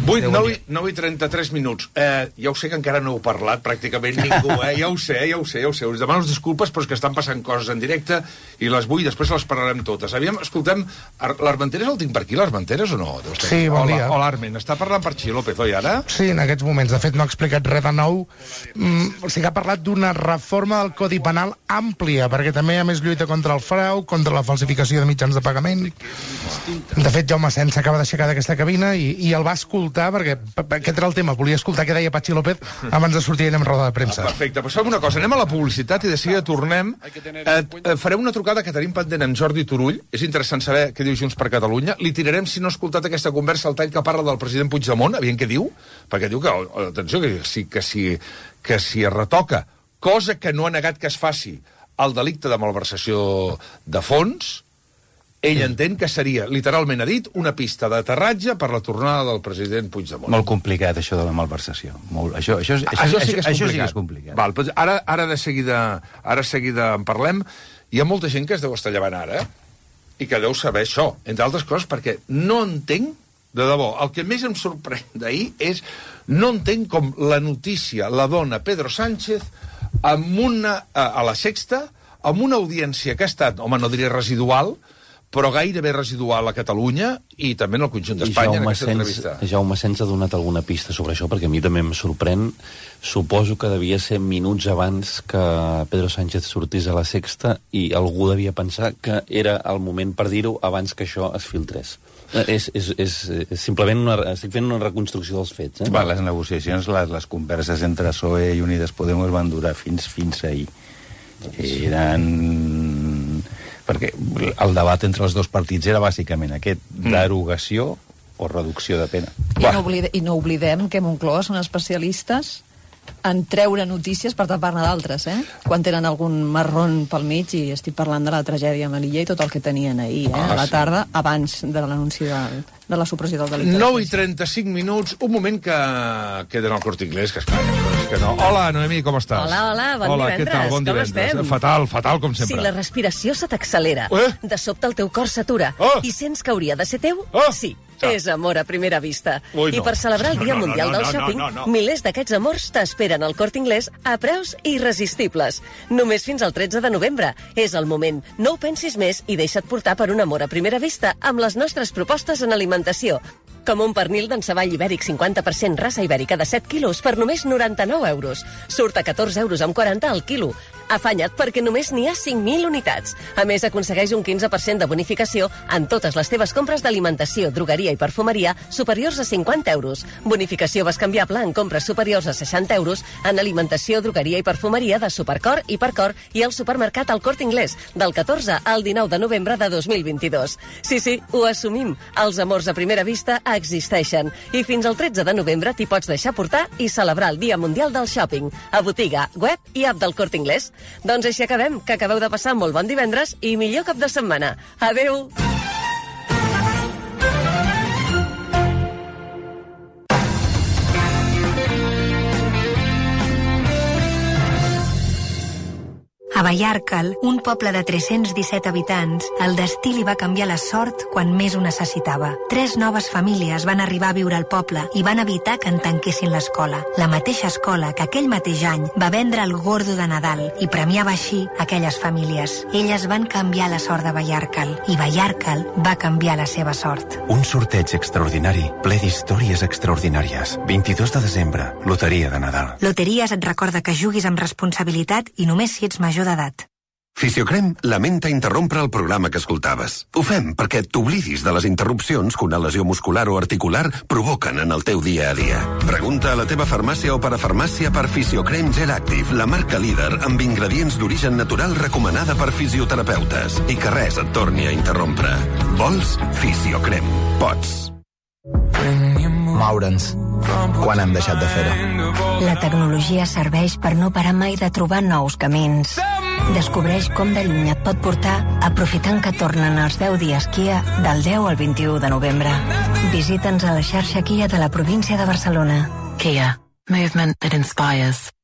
9 i 33 minuts. Ja ho sé que encara no heu parlat pràcticament ningú, ja ho sé. Us demano disculpes, però és que estan passant coses en directe i les vull, després les parlarem totes. Escoltem, l'Armenteres el tinc per aquí, l'Armenteres o no? Sí, bon dia. Hola, Armen. Està parlant per Xi López, oi, ara? Sí, en aquests moments. De fet, no ha explicat res de nou. O sigui, ha parlat d'una reforma del Codi Penal àmplia, perquè també hi ha més lluita contra el frau, contra la falsificació de mitjans de pagament. De fet, Jaume Sens s'acaba d'aixecar d'aquesta cabina i el va escoltar, perquè aquest era el tema, volia escoltar què deia Patxi López abans de sortir ell en roda de premsa. Perfecte, però fem una cosa, anem a la publicitat i de seguida tornem. Farem una trucada que tenim pendent en Jordi Turull, és interessant saber què diu Junts per Catalunya, li tirarem, si no ha escoltat aquesta conversa, el tall que parla del president Puigdemont, aviam què diu, perquè diu que, atenció, que si es retoca, cosa que no ha negat que es faci, el delicte de malversació de fons, ell entén que seria, literalment ha dit, una pista d'aterratge per la tornada del president Puigdemont. Molt complicat, això de la malversació. Això sí que és complicat. Val, doncs ara de seguida en parlem. Hi ha molta gent que es deu estar llevant ara, i que deu saber això, entre altres coses, perquè no entenc, de debò, el que més em sorprèn d'ahir és, no entenc com la notícia la dona Pedro Sánchez a la Sexta, amb una audiència que ha estat, home, no diria residual, però gairebé residual a Catalunya i també en el conjunt d'Espanya, en aquesta entrevista. Jaume Sens ha donat alguna pista sobre això, perquè a mi també em sorprèn. Suposo que devia ser minuts abans que Pedro Sánchez sortís a la Sexta i algú devia pensar que era el moment per dir-ho abans que això es filtrés. És simplement estic fent una reconstrucció dels fets. Les negociacions, les converses entre PSOE i Unides Podemos van durar fins ahir. Perquè el debat entre els dos partits era bàsicament aquest, derogació o reducció de pena. I no oblidem que Moncloa són especialistes en treure notícies per tapar-ne d'altres, quan tenen algun marron pel mig, i estic parlant de la tragèdia a Melilla i tot el que tenien ahir, a la tarda, abans de l'anunci de la supressió del delicte. 9 i 35 minuts, un moment que queda en el Corte Inglés, que és que no. Hola, Noemí, com estàs? Hola, bon divendres. Què tal? Bon divendres. Com estem? Fatal, com sempre. Si la respiració se t'accelera, de sobte el teu cor s'atura, i sents que hauria de ser teu, sí. És amor a primera vista. I per celebrar el Dia Mundial del Shopping, milers d'aquests amors t'esperen al Corte Inglés a preus irresistibles. Només fins al 13 de novembre. És el moment. No ho pensis més i deixa't portar per un amor a primera vista amb les nostres propostes en alimentació. Com un pernil d'enceball ibèric 50% raça ibèrica de 7 quilos per només 99 euros. Surt a 14 euros amb 40 al quilo. Afanya't perquè només n'hi ha 5.000 unitats. A més, aconsegueix un 15% de bonificació en totes les teves compres d'alimentació, drogueria i perfumeria superiors a 50 euros. Bonificació bescanviable en compres superiors a 60 euros en alimentació, drogueria i perfumeria de Supercor, Hipercor i el supermercat El Corte Inglés, del 14 al 19 de novembre de 2022. Sí, ho assumim. Els amors a primera vista existeixen. I fins al 13 de novembre t'hi pots deixar portar i celebrar el Dia Mundial del Shopping. A botiga, web i app del Corte Inglés. Doncs així acabem, que acabeu de passar molt bon divendres i millor cap de setmana. Adeu! A Vallarcal, un poble de 317 habitants, el destí li va canviar la sort quan més ho necessitava. 3 noves famílies van arribar a viure al poble i van evitar que en tanquessin l'escola. La mateixa escola que aquell mateix any va vendre el Gordo de Nadal i premiava així aquelles famílies. Elles van canviar la sort de Vallarcal i Vallarcal va canviar la seva sort. Un sorteig extraordinari, ple d'històries extraordinàries. 22 de desembre, Loteria de Nadal. Loteries et recorda que juguis amb responsabilitat i només si ets major d'edat. Fisiocrem lamenta interrompre el programa que escoltaves. Ho fem perquè t'oblidis de les interrupcions que una lesió muscular o articular provoquen en el teu dia a dia. Pregunta a la teva farmàcia o parafarmàcia per Fisiocrem Gel Active, la marca líder amb ingredients d'origen natural recomanada per fisioterapeutes. I que res et torni a interrompre. Vols? Fisiocrem. Pots. Moure'ns. Quan hem deixat de fer-ho? La tecnologia serveix per no parar mai de trobar nous camins. Descobreix com de lluny et pot portar aprofitant que tornen els 10 dies Kia del 10 al 21 de novembre. Visita'ns a la xarxa Kia de la província de Barcelona. Kia. Movement that inspires.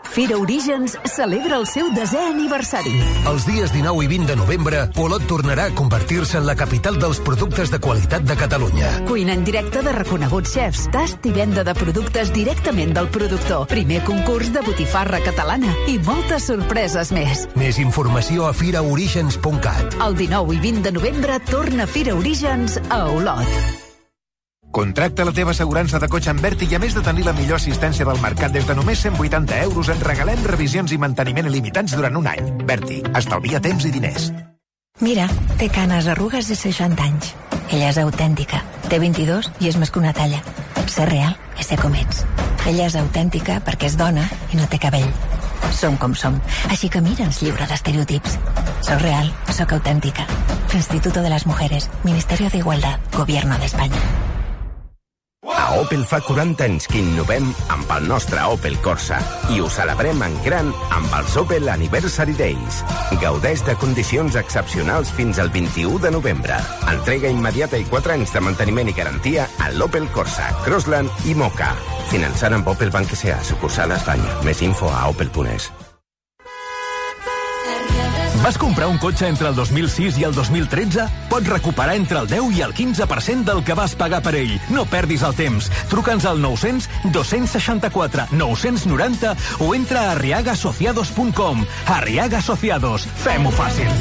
Fira Orígens celebra el seu 10è aniversari. Els dies 19 i 20 de novembre, Polot tornarà a convertir-se en la capital dels productes de qualitat de Catalunya. Cuina en directe de reconeguts xefs, tast i venda de productes directament del productor, primer concurs de botifarra catalana i moltes sorpreses més. Més informació a firaorígens.cat. El 19 i 20 de novembre torna Fira Orígens a Olot. Contracta la teva assegurança de cotxe amb Berti i a més de tenir la millor assistència del mercat des de només 180 euros en regalem revisions i manteniment il·limitats durant un any. Berti, estalvia temps i diners. Mira, té canes, arrugues i 60 anys. Ella és autèntica, té 22 i és més que una talla. Ser real és ser com ets. Ella és autèntica perquè és dona i no té cabell. Som com som, així que mira'ns lliure d'estereotips. Soc real, soc autèntica. Instituto de las Mujeres, Ministerio de Igualdad, Gobierno de España. A Opel fa 40 anys que innovem amb el nostre Opel Corsa i ho celebrem en gran amb els Opel Anniversary Days. Gaudeix de condicions excepcionals fins al 21 de novembre. Entrega immediata i 4 anys de manteniment i garantia a l'Opel Corsa, Crossland i Moka. Finançant amb Opel Banc S.A., sucursal a Espanya. Més info a opel.es. Vas comprar un cotxe entre el 2006 i el 2013? Pots recuperar entre el 10 i el 15% del que vas pagar per ell. No perdis el temps. Truca'ns al 900 264 990 o entra a arriagasociados.com. Arriaga Asociados. Fem-ho fàcil.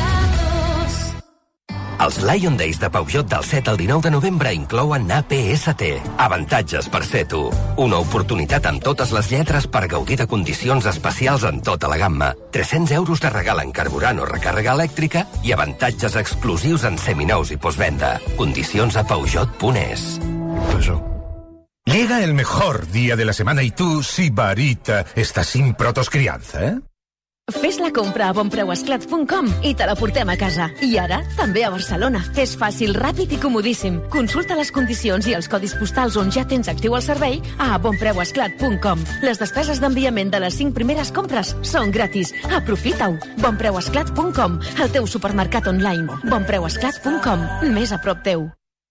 Els Lion Days de Peugeot del 7 al 19 de novembre inclouen APST. Avantatges per ser tu. Una oportunitat amb totes les lletres per gaudir de condicions especials en tota la gamma. 300 euros de regal en carburant o recàrrega elèctrica i avantatges exclusius en seminous i postvenda. Condicions a Peugeot.es. Llega el mejor día de la semana y tú, Sibarita, estás sin protoscrianza, ¿eh? Fes la compra a bonpreuesclat.com i te la portem a casa. I ara, també a Barcelona. És fàcil, ràpid i comodíssim. Consulta les condicions i els codis postals on ja tens actiu el servei a bonpreuesclat.com. Les despeses d'enviament de les 5 primeres compres són gratis. Aprofita-ho. bonpreuesclat.com, el teu supermercat online. bonpreuesclat.com, més a prop teu.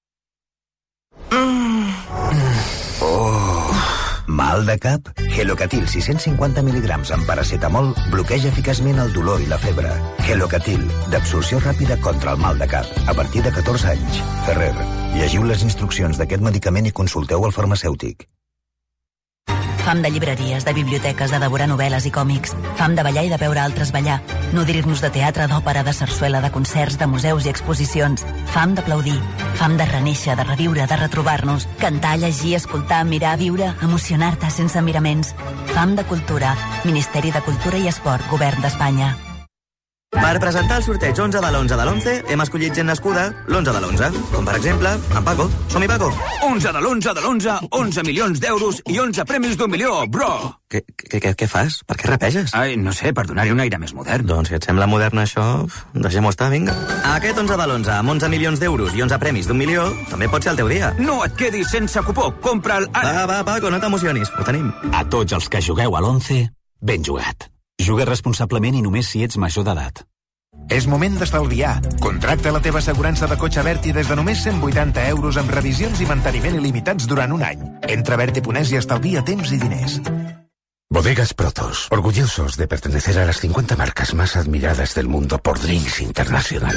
Mal de cap? Helocatil 650 mg amb paracetamol bloqueja eficaçment el dolor i la febre. Helocatil, d'absorció ràpida contra el mal de cap. A partir de 14 anys. Ferrer, llegiu les instruccions d'aquest medicament i consulteu el farmacèutic. Fam de llibreries, de biblioteques, de devorar novel·les i còmics. Fam de ballar i de veure altres ballar. Nodrir-nos de teatre, d'òpera, de sarsuela, de concerts, de museus i exposicions. Fam d'aplaudir. Fam de renéixer, de reviure, de retrobar-nos. Cantar, llegir, escoltar, mirar, viure, emocionar-te sense miraments. Fam de cultura. Ministeri de Cultura i Esport, Govern d'Espanya. Per presentar el sorteig 11 de l'11 de l'11 hem escollit gent nascuda l'11 de l'11, com per exemple en Paco. Som-hi, Paco? 11 de l'11 de l'11, 11 milions d'euros i 11 premis d'1 milió, bro! Què fas? Per què rapeges? Ai, no sé, per donar-hi un aire més modern. Doncs si et sembla modern això, deixem-ho estar, vinga. Aquest 11 de l'11, amb 11 milions d'euros i 11 premis d'1 milió, també pot ser el teu dia. No et quedis sense cupó, compra'l ara. Va, Paco, no t'emocionis, ho tenim. A tots els que jugueu a l'11, ben jugat. Juga responsablement i només si ets major d'edat. És moment d'estalviar. Contracta la teva assegurança de cotxe Berti des de només 180 euros amb revisions i manteniment il·limitats durant un any. Entra a Berti.es i estalvia temps i diners. Bodegas Protos, orgullosos de pertenecer a las 50 marcas más admiradas del mundo por Drinks International.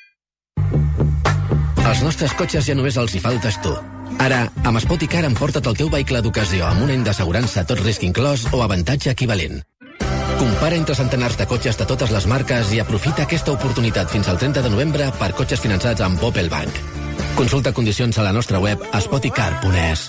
Als nostres cotxes ja només els hi faltes tu. Ara, amb Spoticar emporta't el teu vehicle d'ocasió amb un any d'assegurança tot risc inclòs o avantatge equivalent. Compara entre centenars de cotxes de totes les marques i aprofita aquesta oportunitat fins al 30 de novembre per cotxes finançats amb Opel Bank. Consulta condicions a la nostra web a spoticar.es.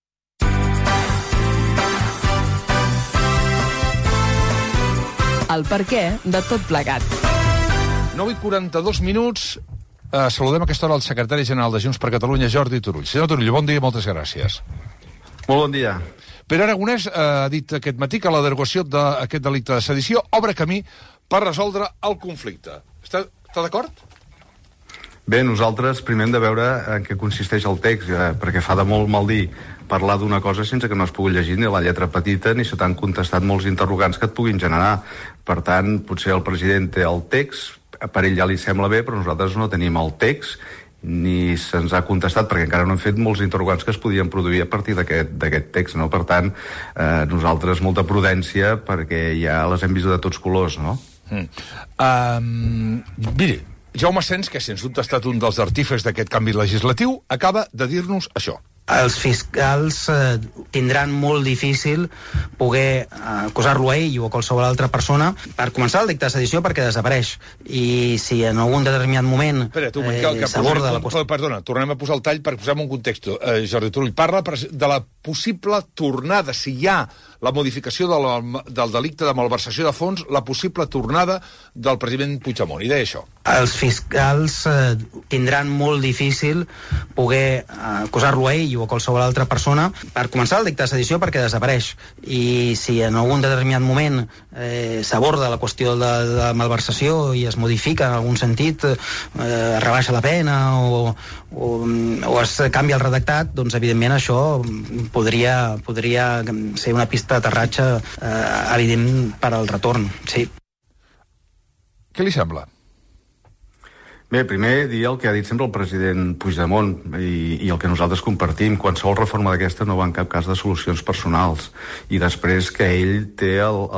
El perquè de tot plegat. 9:42 minuts. Saludem a aquesta hora el secretari general de Junts per Catalunya, Jordi Turull. Senyor Turull, bon dia i moltes gràcies. Molt bon dia. Pere Aragonès ha dit aquest matí que la derogació d'aquest delicte de sedició obre camí per resoldre el conflicte. Està d'acord? Bé, nosaltres primer hem de veure en què consisteix el text, perquè fa de molt mal dir parlar d'una cosa sense que no es pugui llegir ni la lletra petita ni se t'han contestat molts interrogants que et puguin generar. Per tant, potser el president té el text, per ell ja li sembla bé, però nosaltres no tenim el text ni se'ns ha contestat, perquè encara no hem fet molts interrogants que es podien produir a partir d'aquest text, no? Per tant, nosaltres molta prudència, perquè ja les hem vist de tots colors, no? Miri, Jaume Sens, que sens dubte ha estat un dels artífexs d'aquest canvi legislatiu, acaba de dir-nos això. Els fiscals tindran molt difícil poder acusar-lo a ell o a qualsevol altra persona per començar el delicte de sedició, perquè desapareix. I si en algun determinat moment s'aborda la qüestió... Perdona, tornem a posar el tall per posar-me un context. Jordi Turull parla de la possible tornada, si hi ha la modificació del delicte de malversació de fons, la possible tornada del president Puigdemont. I deia això. Els fiscals tindran molt difícil poder acusar-lo a ell o a qualsevol altra persona per començar el delicte de sedició, perquè desapareix. I si en algun determinat moment s'aborda la qüestió de malversació i es modifica en algun sentit, es rebaixa la pena o es canvia el redactat, doncs evidentment això podria ser una pista d'aterratge evident per al retorn, sí. Què li sembla? Bé, primer dir el que ha dit sempre el president Puigdemont i el que nosaltres compartim. Qualsevol reforma d'aquesta no va en cap cas de solucions personals. I després que ell té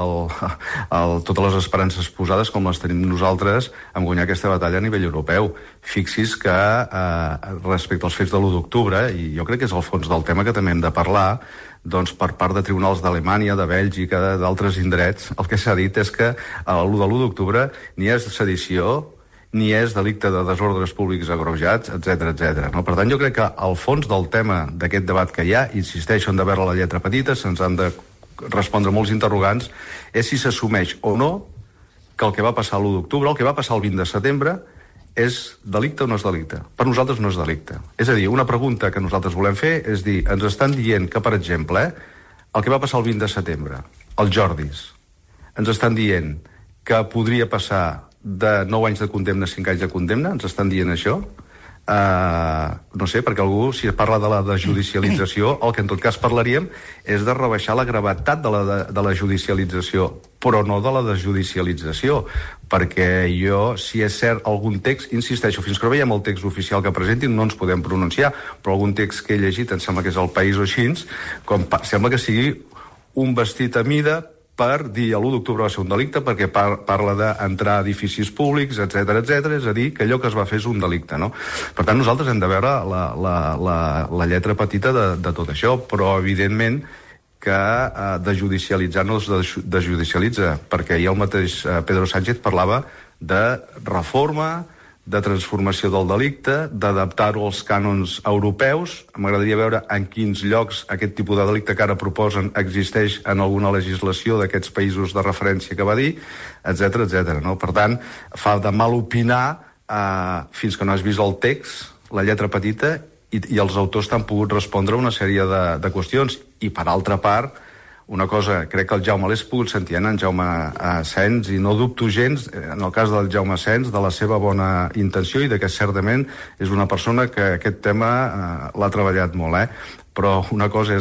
totes les esperances posades, com les tenim nosaltres, en guanyar aquesta batalla a nivell europeu. Fixi's que respecte als fets de l'1 d'octubre, i jo crec que és el fons del tema que també hem de parlar, doncs per part de tribunals d'Alemanya, de Bèlgica, d'altres indrets, el que s'ha dit és que l'1 de l'octubre ni és sedició, ni és delicte de desordres públics agreujats, etc. No? Per tant, jo crec que al fons del tema d'aquest debat que hi ha, insisteixo, en de veure la lletra petita, se'ns han de respondre molts interrogants, és si s'assumeix o no que el que va passar l'1 d'octubre, el que va passar el 20 de setembre, és delicte o no és delicte? Per nosaltres no és delicte. És a dir, una pregunta que nosaltres volem fer és dir, ens estan dient que, per exemple, el que va passar el 20 de setembre, els Jordis, ens estan dient que podria passar de 9 anys de condemna a 5 anys de condemna? Ens estan dient això? No sé, perquè algú, si parla de la desjudicialització, el que en tot cas parlaríem és de rebaixar la gravetat de la judicialització, però no de la desjudicialització, perquè si és cert algun text, insisteixo, fins que no veiem el text oficial que presentin no ens podem pronunciar, però algun text que he llegit, em sembla que és El País o així, sembla que sigui un vestit a mida per dir l'1 d'octubre va ser un delicte perquè parla d'entrar a edificis públics, etc. És a dir, que allò que es va fer és un delicte, no? Per tant, nosaltres hem de veure la lletra petita de tot això, però evidentment que desjudicialitzar no es desjudicialitza, perquè ahir el mateix Pedro Sánchez parlava de reforma, de transformació del delicte, d'adaptar-ho als cànons europeus. M'agradaria veure en quins llocs aquest tipus de delicte que ara proposen existeix en alguna legislació d'aquests països de referència que va dir, etc. No? Per tant, fa de mal opinar fins que no has vist el text, la lletra petita, i els autors t'han pogut respondre una sèrie de qüestions. I, per altra part, una cosa, crec que el Jaume l'hés pogut sentir, en Jaume Sens, i no dubto gens, en el cas del Jaume Sens, de la seva bona intenció i de que certament és una persona que aquest tema l'ha treballat molt, Però una cosa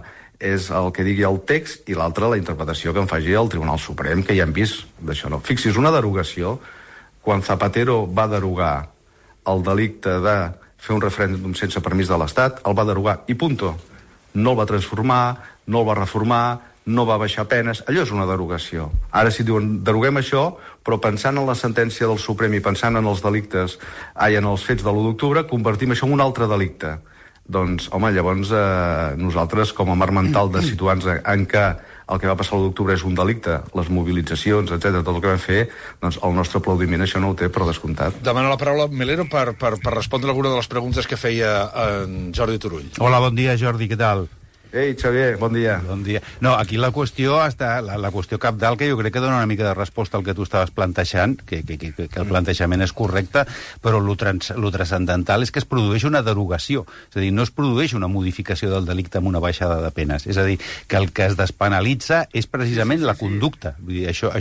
és el que digui el text i l'altra la interpretació que en faci el Tribunal Suprem, que ja hem vist d'això. No? Fixi's, una derogació, quan Zapatero va derogar el delicte de fer un referèndum sense permís de l'Estat, el va derogar i punto. No el va transformar, no el va reformar, no va baixar penes, allò és una derogació. Ara si diuen, deroguem això, però pensant en la sentència del Suprem i pensant en els delictes, en els fets de l'1 d'octubre, convertim això en un altre delicte. Doncs, home, llavors nosaltres, com a marc mental de situar-nos en què el que va passar l'1 d'octubre és un delicte, les mobilitzacions, etc., tot el que vam fer, doncs el nostre aplaudiment això no ho té, però descomptat. Demana la paraula Melero per respondre alguna de les preguntes que feia en Jordi Turull. Hola, bon dia, Jordi, què tal? Ei, Xavier, bon dia. Bon dia. No, aquí la qüestió la qüestió cabdal, que jo crec que dona una mica de resposta al que tu estaves plantejant, que el plantejament és correcte, però lo transcendental és que es produeix una derogació. És a dir, no es produeix una modificació del delicte amb una baixada de penes. És a dir, que el que es despenalitza és precisament la conducta. Vull dir, això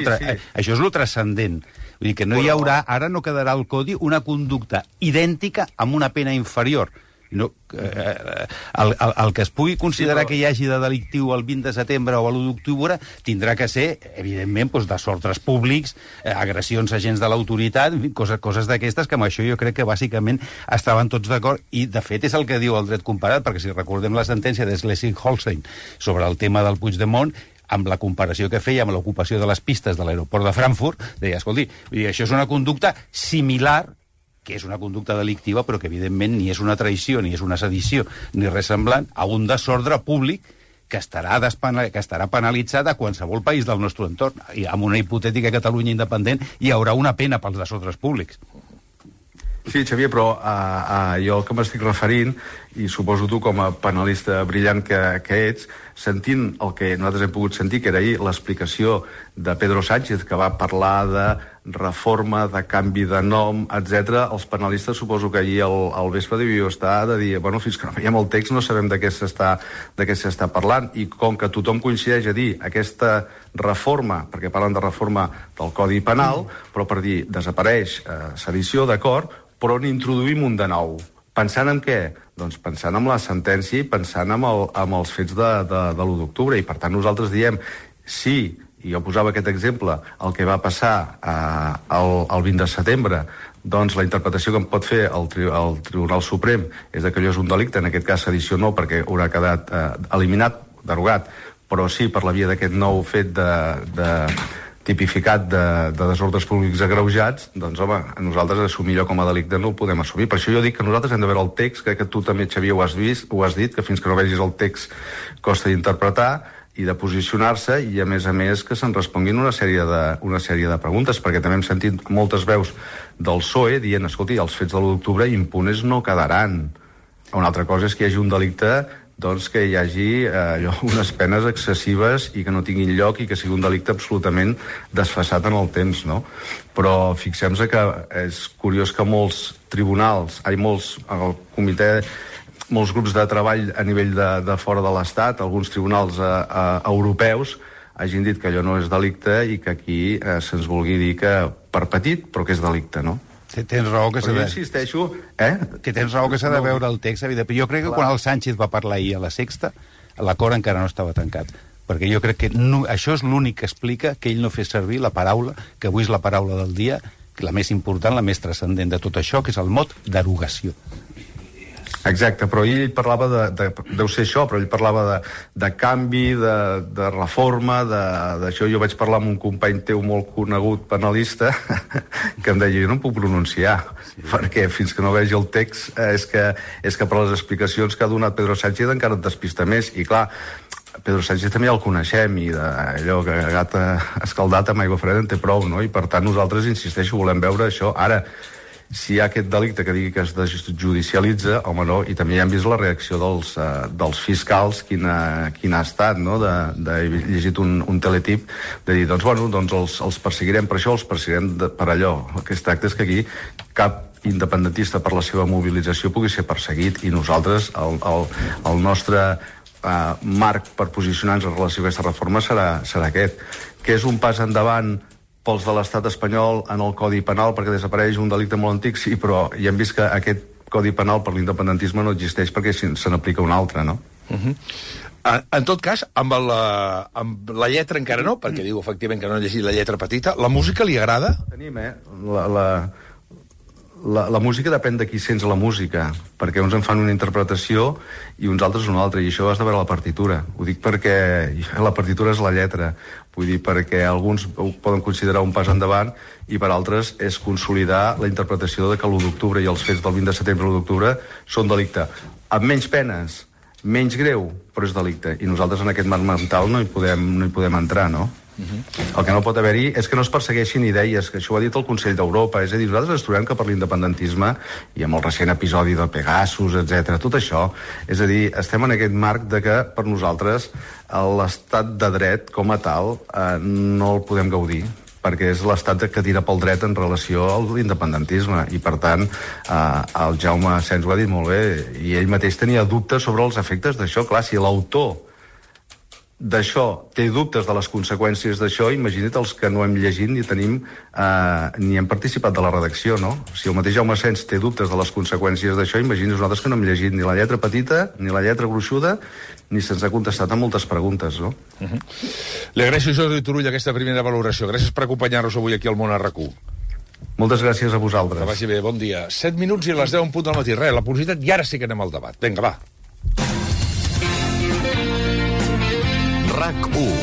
és lo transcendent. Vull dir que no hi haurà, ara no quedarà al codi una conducta idèntica amb una pena inferior. No, el que es pugui considerar que hi hagi de delictiu el 20 de setembre o l'1 d'octubre tindrà que ser, evidentment, desordres públics, agressions a agents de l'autoritat, coses d'aquestes, que amb això jo crec que bàsicament estaven tots d'acord, i de fet és el que diu el dret comparat, perquè si recordem la sentència de Schleswig-Holstein sobre el tema del Puigdemont, amb la comparació que feia amb l'ocupació de les pistes de l'aeroport de Frankfurt, deia, escolti, això és una conducta similar, que és una conducta delictiva, però que evidentment ni és una traïció, ni és una sedició, ni res semblant, a un desordre públic que estarà penalitzat a qualsevol país del nostre entorn. I amb una hipotètica Catalunya independent hi haurà una pena pels desordres públics. Sí, Xavier, però jo que m'estic referint, i suposo tu com a penalista brillant que ets, sentint el que nosaltres hem pogut sentir, que era ahir l'explicació de Pedro Sánchez, que va parlar de reforma, de canvi de nom, etc. Els penalistes suposo que ahir al vespre devíeu estar de dir, bueno, fins que no veiem el text no sabem de què s'està parlant, i com que tothom coincideix a dir aquesta reforma, perquè parlen de reforma del Codi Penal, però per dir desapareix sedició, d'acord, però n'introduïm un de nou. Pensant en què? Doncs pensant en la sentència i pensant en els fets de l'1 d'octubre. I per tant nosaltres diem, sí, i jo posava aquest exemple, el que va passar el 20 de setembre, doncs la interpretació que en pot fer el Tribunal Suprem és que allò és un delicte, en aquest cas sedició no, perquè haurà quedat eliminat, derogat, però sí per la via d'aquest nou fet tipificat de desordres públics agreujats, doncs, home, nosaltres assumir allò com a delicte no ho podem assumir. Per això jo dic que nosaltres hem de veure el text, crec que tu també, Xavier, ho has dit, que fins que no vegis el text costa d'interpretar i de posicionar-se, i a més que se'n responguin una sèrie de preguntes, perquè també hem sentit moltes veus del PSOE dient, escolti, els fets de l'1 d'octubre impunes no quedaran. Una altra cosa és que hi hagi un delicte, doncs que hi hagi unes penes excessives i que no tinguin lloc i que sigui un delicte absolutament desfasat en el temps, no? Però fixem-nos que és curiós que molts tribunals, el comitè, molts grups de treball a nivell de fora de l'Estat, alguns tribunals europeus, hagin dit que allò no és delicte i que aquí se'ns vulgui dir que per petit, però que és delicte, no? Tens raó que s'ha de... insisteixo, que tens raó que s'ha de veure el text, evidentment. Jo crec que quan el Sánchez va parlar ahir a la Sexta, l'acord encara no estava tancat, perquè jo crec que això és l'únic que explica que ell no fes servir la paraula, que avui és la paraula del dia, la més important, la més transcendent de tot això, que és el mot derogació. Exacte, però ell parlava deu ser això, però ell parlava de canvi, de reforma, d'això. Jo vaig parlar amb un company teu molt conegut penalista que em deia, jo no em puc pronunciar, perquè fins que no vegi el text és que per les explicacions que ha donat Pedro Sánchez encara et despista més. I clar, Pedro Sánchez també ja el coneixem, i allò que gat escaldat amb aigua freda en té prou, no? I per tant nosaltres, insisteixo, volem veure això. Ara, si hi ha aquest delicte que digui que es desjudicialitza, home, no, i també ja hem vist la reacció dels fiscals, quina ha estat, no? He llegit un teletip de dir, doncs, bueno, els perseguirem per això, els perseguirem per allò. El que es tracta és que aquí cap independentista per la seva mobilització pugui ser perseguit, i nosaltres, el nostre marc per posicionar-nos en relació a aquesta reforma serà aquest, que és un pas endavant pels de l'estat espanyol en el Codi Penal, perquè desapareix un delicte molt antic, sí, però ja hem vist que aquest Codi Penal per l'independentisme no existeix perquè se n'aplica un altre, no? En tot cas, amb la lletra encara no, perquè diu efectivament que no ha llegit la lletra petita. La música li agrada? Tenim, la música depèn de qui sents la música, perquè uns en fan una interpretació i uns altres una altra, i això has de veure la partitura. Ho dic perquè la partitura és la lletra, vull dir, perquè alguns ho poden considerar un pas endavant i per altres és consolidar la interpretació de que l'1 d'octubre i els fets del 20 de setembre i l'1 d'octubre són delicte. Amb menys penes, menys greu, però és delicte. I nosaltres en aquest marc mental no hi podem entrar, no? El que no pot haver-hi és que no es persegueixin idees, que això ho ha dit el Consell d'Europa, és a dir, nosaltres ens trobem que per l'independentisme i amb el recent episodi de Pegasus, etc., tot això, és a dir, estem en aquest marc de que per nosaltres l'estat de dret com a tal no el podem gaudir, perquè és l'estat que tira pel dret en relació a l'independentisme, i per tant el Jaume Asens ho ha dit molt bé, i ell mateix tenia dubtes sobre els efectes d'això. Clar, si l'autor d'això té dubtes de les conseqüències d'això, imagina't els que no hem llegit ni hem participat de la redacció, no? Si el mateix Jaume Asens té dubtes de les conseqüències d'això, imagina't nosaltres que no hem llegit ni la lletra petita, ni la lletra gruixuda, ni se'ns ha contestat a moltes preguntes, no? Li agraeixo, Jordi Turull, aquesta primera valoració. Gràcies per acompanyar-nos avui aquí al Món a RAC1. Moltes gràcies a vosaltres. Que vagi bé, bon dia. 7 minuts i les 10 en punt del matí. Res, la publicitat i ara sí que anem al debat. Vinga, va. RAC1.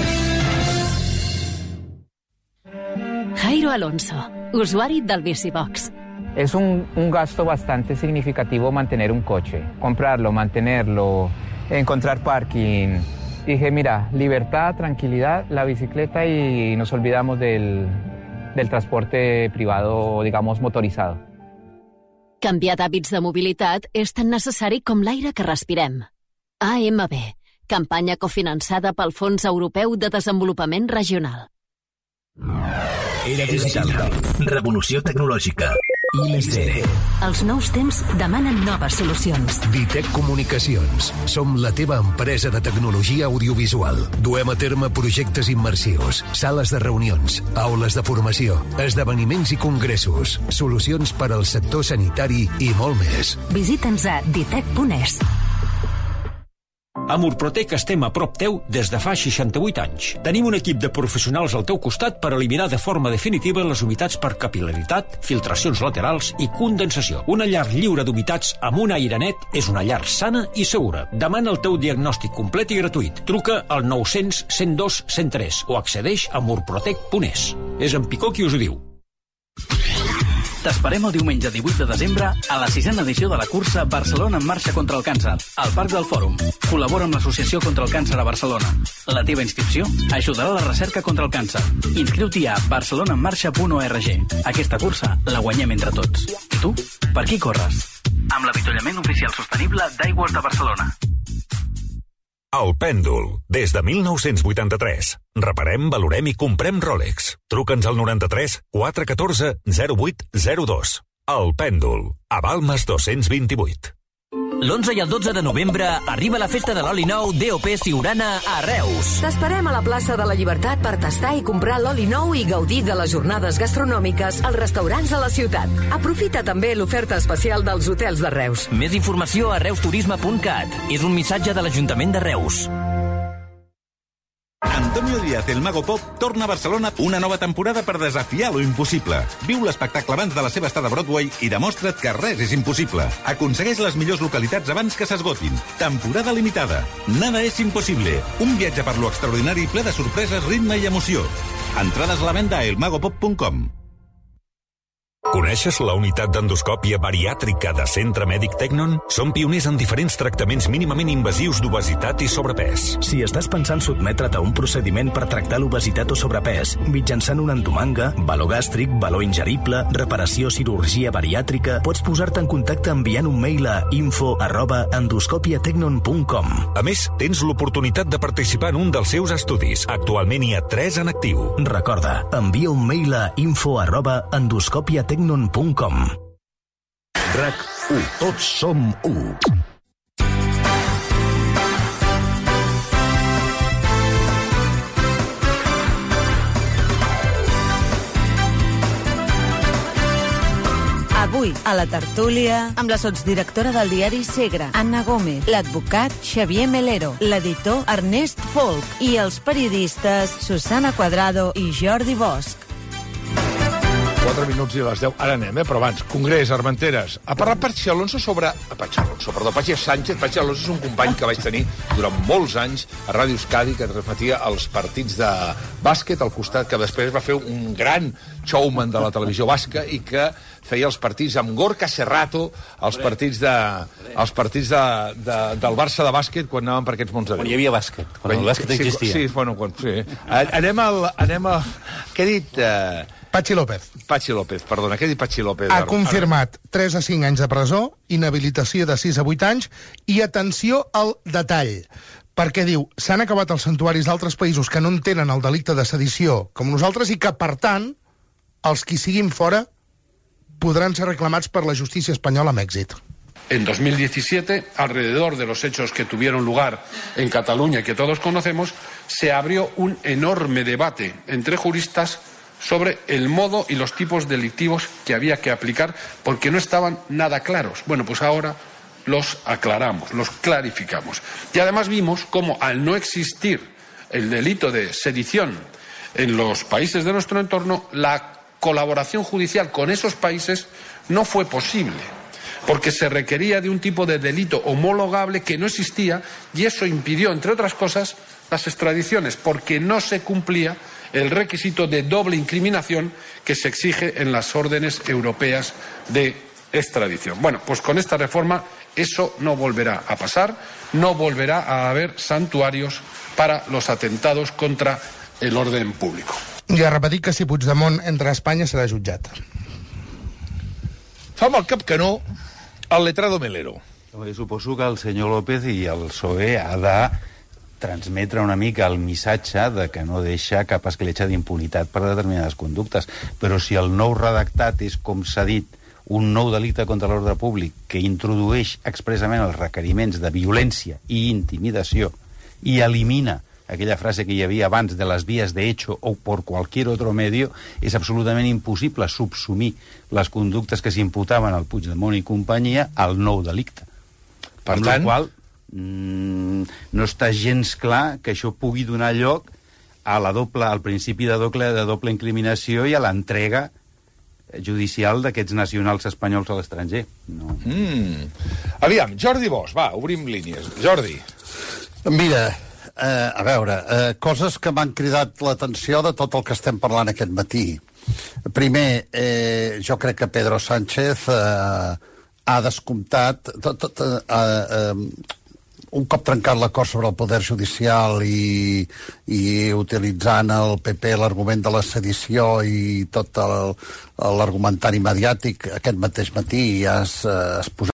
Jairo Alonso, usuari del Bicibox. Es un gasto bastante significativo mantener un coche, comprarlo, mantenerlo, encontrar parking. Dije, mira, libertad, tranquilidad, la bicicleta y nos olvidamos del transporte privado, digamos, motorizado. Canviar d'hàbits de mobilitat és tan necessari com l'aire que respirem. AMB, campanya cofinançada pel Fons Europeu de Desenvolupament Regional. Era digital. Revolució tecnològica. I+D. Els nous temps demanen noves solucions. Vitec Comunicacions. Som la teva empresa de tecnologia audiovisual. Duem a terme projectes immersius, sales de reunions, aules de formació, esdeveniments i congressos, solucions per al sector sanitari i molt més. Visita'ns a ditec.es. A Murprotec estem a prop teu des de fa 68 anys. Tenim un equip de professionals al teu costat per eliminar de forma definitiva les humitats per capil·laritat, filtracions laterals i condensació. Una llar lliure d'humitats amb un aire net és una llar sana i segura. Demana el teu diagnòstic complet i gratuït. Truca al 900 102 103 o accedeix a murprotec.es. És en Picó qui us ho diu. T'esperem el diumenge 18 de desembre a la 6a edició de la cursa Barcelona en marxa contra el càncer, al Parc del Fòrum. Col·labora amb l'Associació contra el Càncer a Barcelona. La teva inscripció ajudarà a la recerca contra el càncer. Inscriu-t'hi a barcelonaenmarxa.org. Aquesta cursa la guanyem entre tots. I tu? Per qui corres? Amb l'avituallament oficial sostenible d'Aigües de Barcelona. El Pèndol, des de 1983. Reparem, valorem i comprem Rolex. Truca'ns al 93 414 0802. El Pèndol, a Balmes 228. L'11 i el 12 de novembre arriba la festa de l'oli nou DOP Siurana a Reus. T'esperem a la plaça de la Llibertat per tastar i comprar l'oli nou i gaudir de les jornades gastronòmiques als restaurants de la ciutat. Aprofita també l'oferta especial dels hotels de Reus. Més informació a reusturisme.cat. És un missatge de l'Ajuntament de Reus. Antonio Díaz, el Mago Pop, torna a Barcelona una nova temporada per desafiar lo impossible. Viu l'espectacle abans de la seva estada a Broadway i demostra't que res és impossible. Aconsegueix les millors localitats abans que s'esgotin. Temporada limitada. Nada és impossible. Un viatge per lo extraordinari ple de sorpreses, ritme i emoció. Entrades a la venda a elmagopop.com. Coneixes la unitat d'endoscòpia bariàtrica de Centre Mèdic Tecnon? Som pioners en diferents tractaments mínimament invasius d'obesitat i sobrepès. Si estàs pensant sotmetre't a un procediment per tractar l'obesitat o sobrepès, mitjançant una endomanga, baló gàstric, baló ingerible, reparació, cirurgia bariàtrica, pots posar-te en contacte enviant un mail a info@endoscopiatecnon.com. A més, tens l'oportunitat de participar en un dels seus estudis. Actualment hi ha 3 en actiu. Recorda, envia un mail a info@endoscopiatecnon.com. RAC1. Tots som 1. Avui, a la tertúlia, amb la sotsdirectora del diari Segre, Anna Gómez, l'advocat Xavier Melero, l'editor Ernest Folk i els periodistes Susana Cuadrado i Jordi Bosch. 4 minuts i les 10. Ara anem, però abans. Congrés, Armenteres. Ha parlat Patxi Alonso sobre... Patxi Sánchez. Patxi Alonso és un company que vaig tenir durant molts anys a Ràdio Euskadi, que transmetia els partits de bàsquet al costat, que després va fer un gran showman de la televisió basca i que feia els partits amb Gorka Serrato, els partits del Barça de bàsquet quan anaven per aquests mons de Déu. Quan hi havia bàsquet, quan el bàsquet existia. Sí. Anem a... Què he dit? Patxi López. Perdona, què ha dit Patxi López? Ha confirmat 3 a 5 anys de presó, inhabilitació de 6 a 8 anys i atenció al detall. Perquè diu, s'han acabat els santuaris d'altres països que no en tenen el delicte de sedició com nosaltres i que, per tant, els qui siguin fora podran ser reclamats per la justícia espanyola amb èxit. En 2017, alrededor de los hechos que tuvieron lugar en Cataluña y que todos conocemos, se abrió un enorme debate entre juristas sobre el modo y los tipos delictivos que había que aplicar, porque no estaban nada claros. Bueno, pues ahora los aclaramos, los clarificamos. Y además vimos cómo, al no existir el delito de sedición en los países de nuestro entorno, la colaboración judicial con esos países no fue posible, porque se requería de un tipo de delito homologable que no existía, y eso impidió, entre otras cosas, las extradiciones, porque no se cumplía el requisito de doble incriminación que se exige en las órdenes europeas de extradición. Bueno, pues con esta reforma eso no volverá a pasar, no volverá a haber santuarios para los atentados contra el orden público. I a repetir que si Puigdemont entra a Espanya serà jutjat. Fa amb el cap que no el letrado Melero. Suposo que el senyor López i el PSOE ha de transmetre una mica el missatge de que no deixa cap escletxa d'impunitat per determinades conductes. Però si el nou redactat és, com s'ha dit, un nou delicte contra l'ordre públic que introdueix expressament els requeriments de violència i intimidació i elimina aquella frase que hi havia abans de les vías de hecho o por cualquier otro medio, és absolutament impossible subsumir les conductes que s'imputaven al Puigdemont i companyia al nou delicte. Per tant, qual, no està gens clar que això pugui donar lloc a al principi de doble incriminació i a l'entrega judicial d'aquests nacionals espanyols a l'estranger. No. Aviam, Jordi Bosch, va, obrim línies. Jordi. Mira, a veure, coses que m'han cridat l'atenció de tot el que estem parlant aquest matí. Primer, jo crec que Pedro Sánchez ha descomptat un cop trencat l'acord sobre el poder judicial i utilitzant el PP l'argument de la sedició i tot l'argumentari mediàtic, aquest mateix matí ja es posava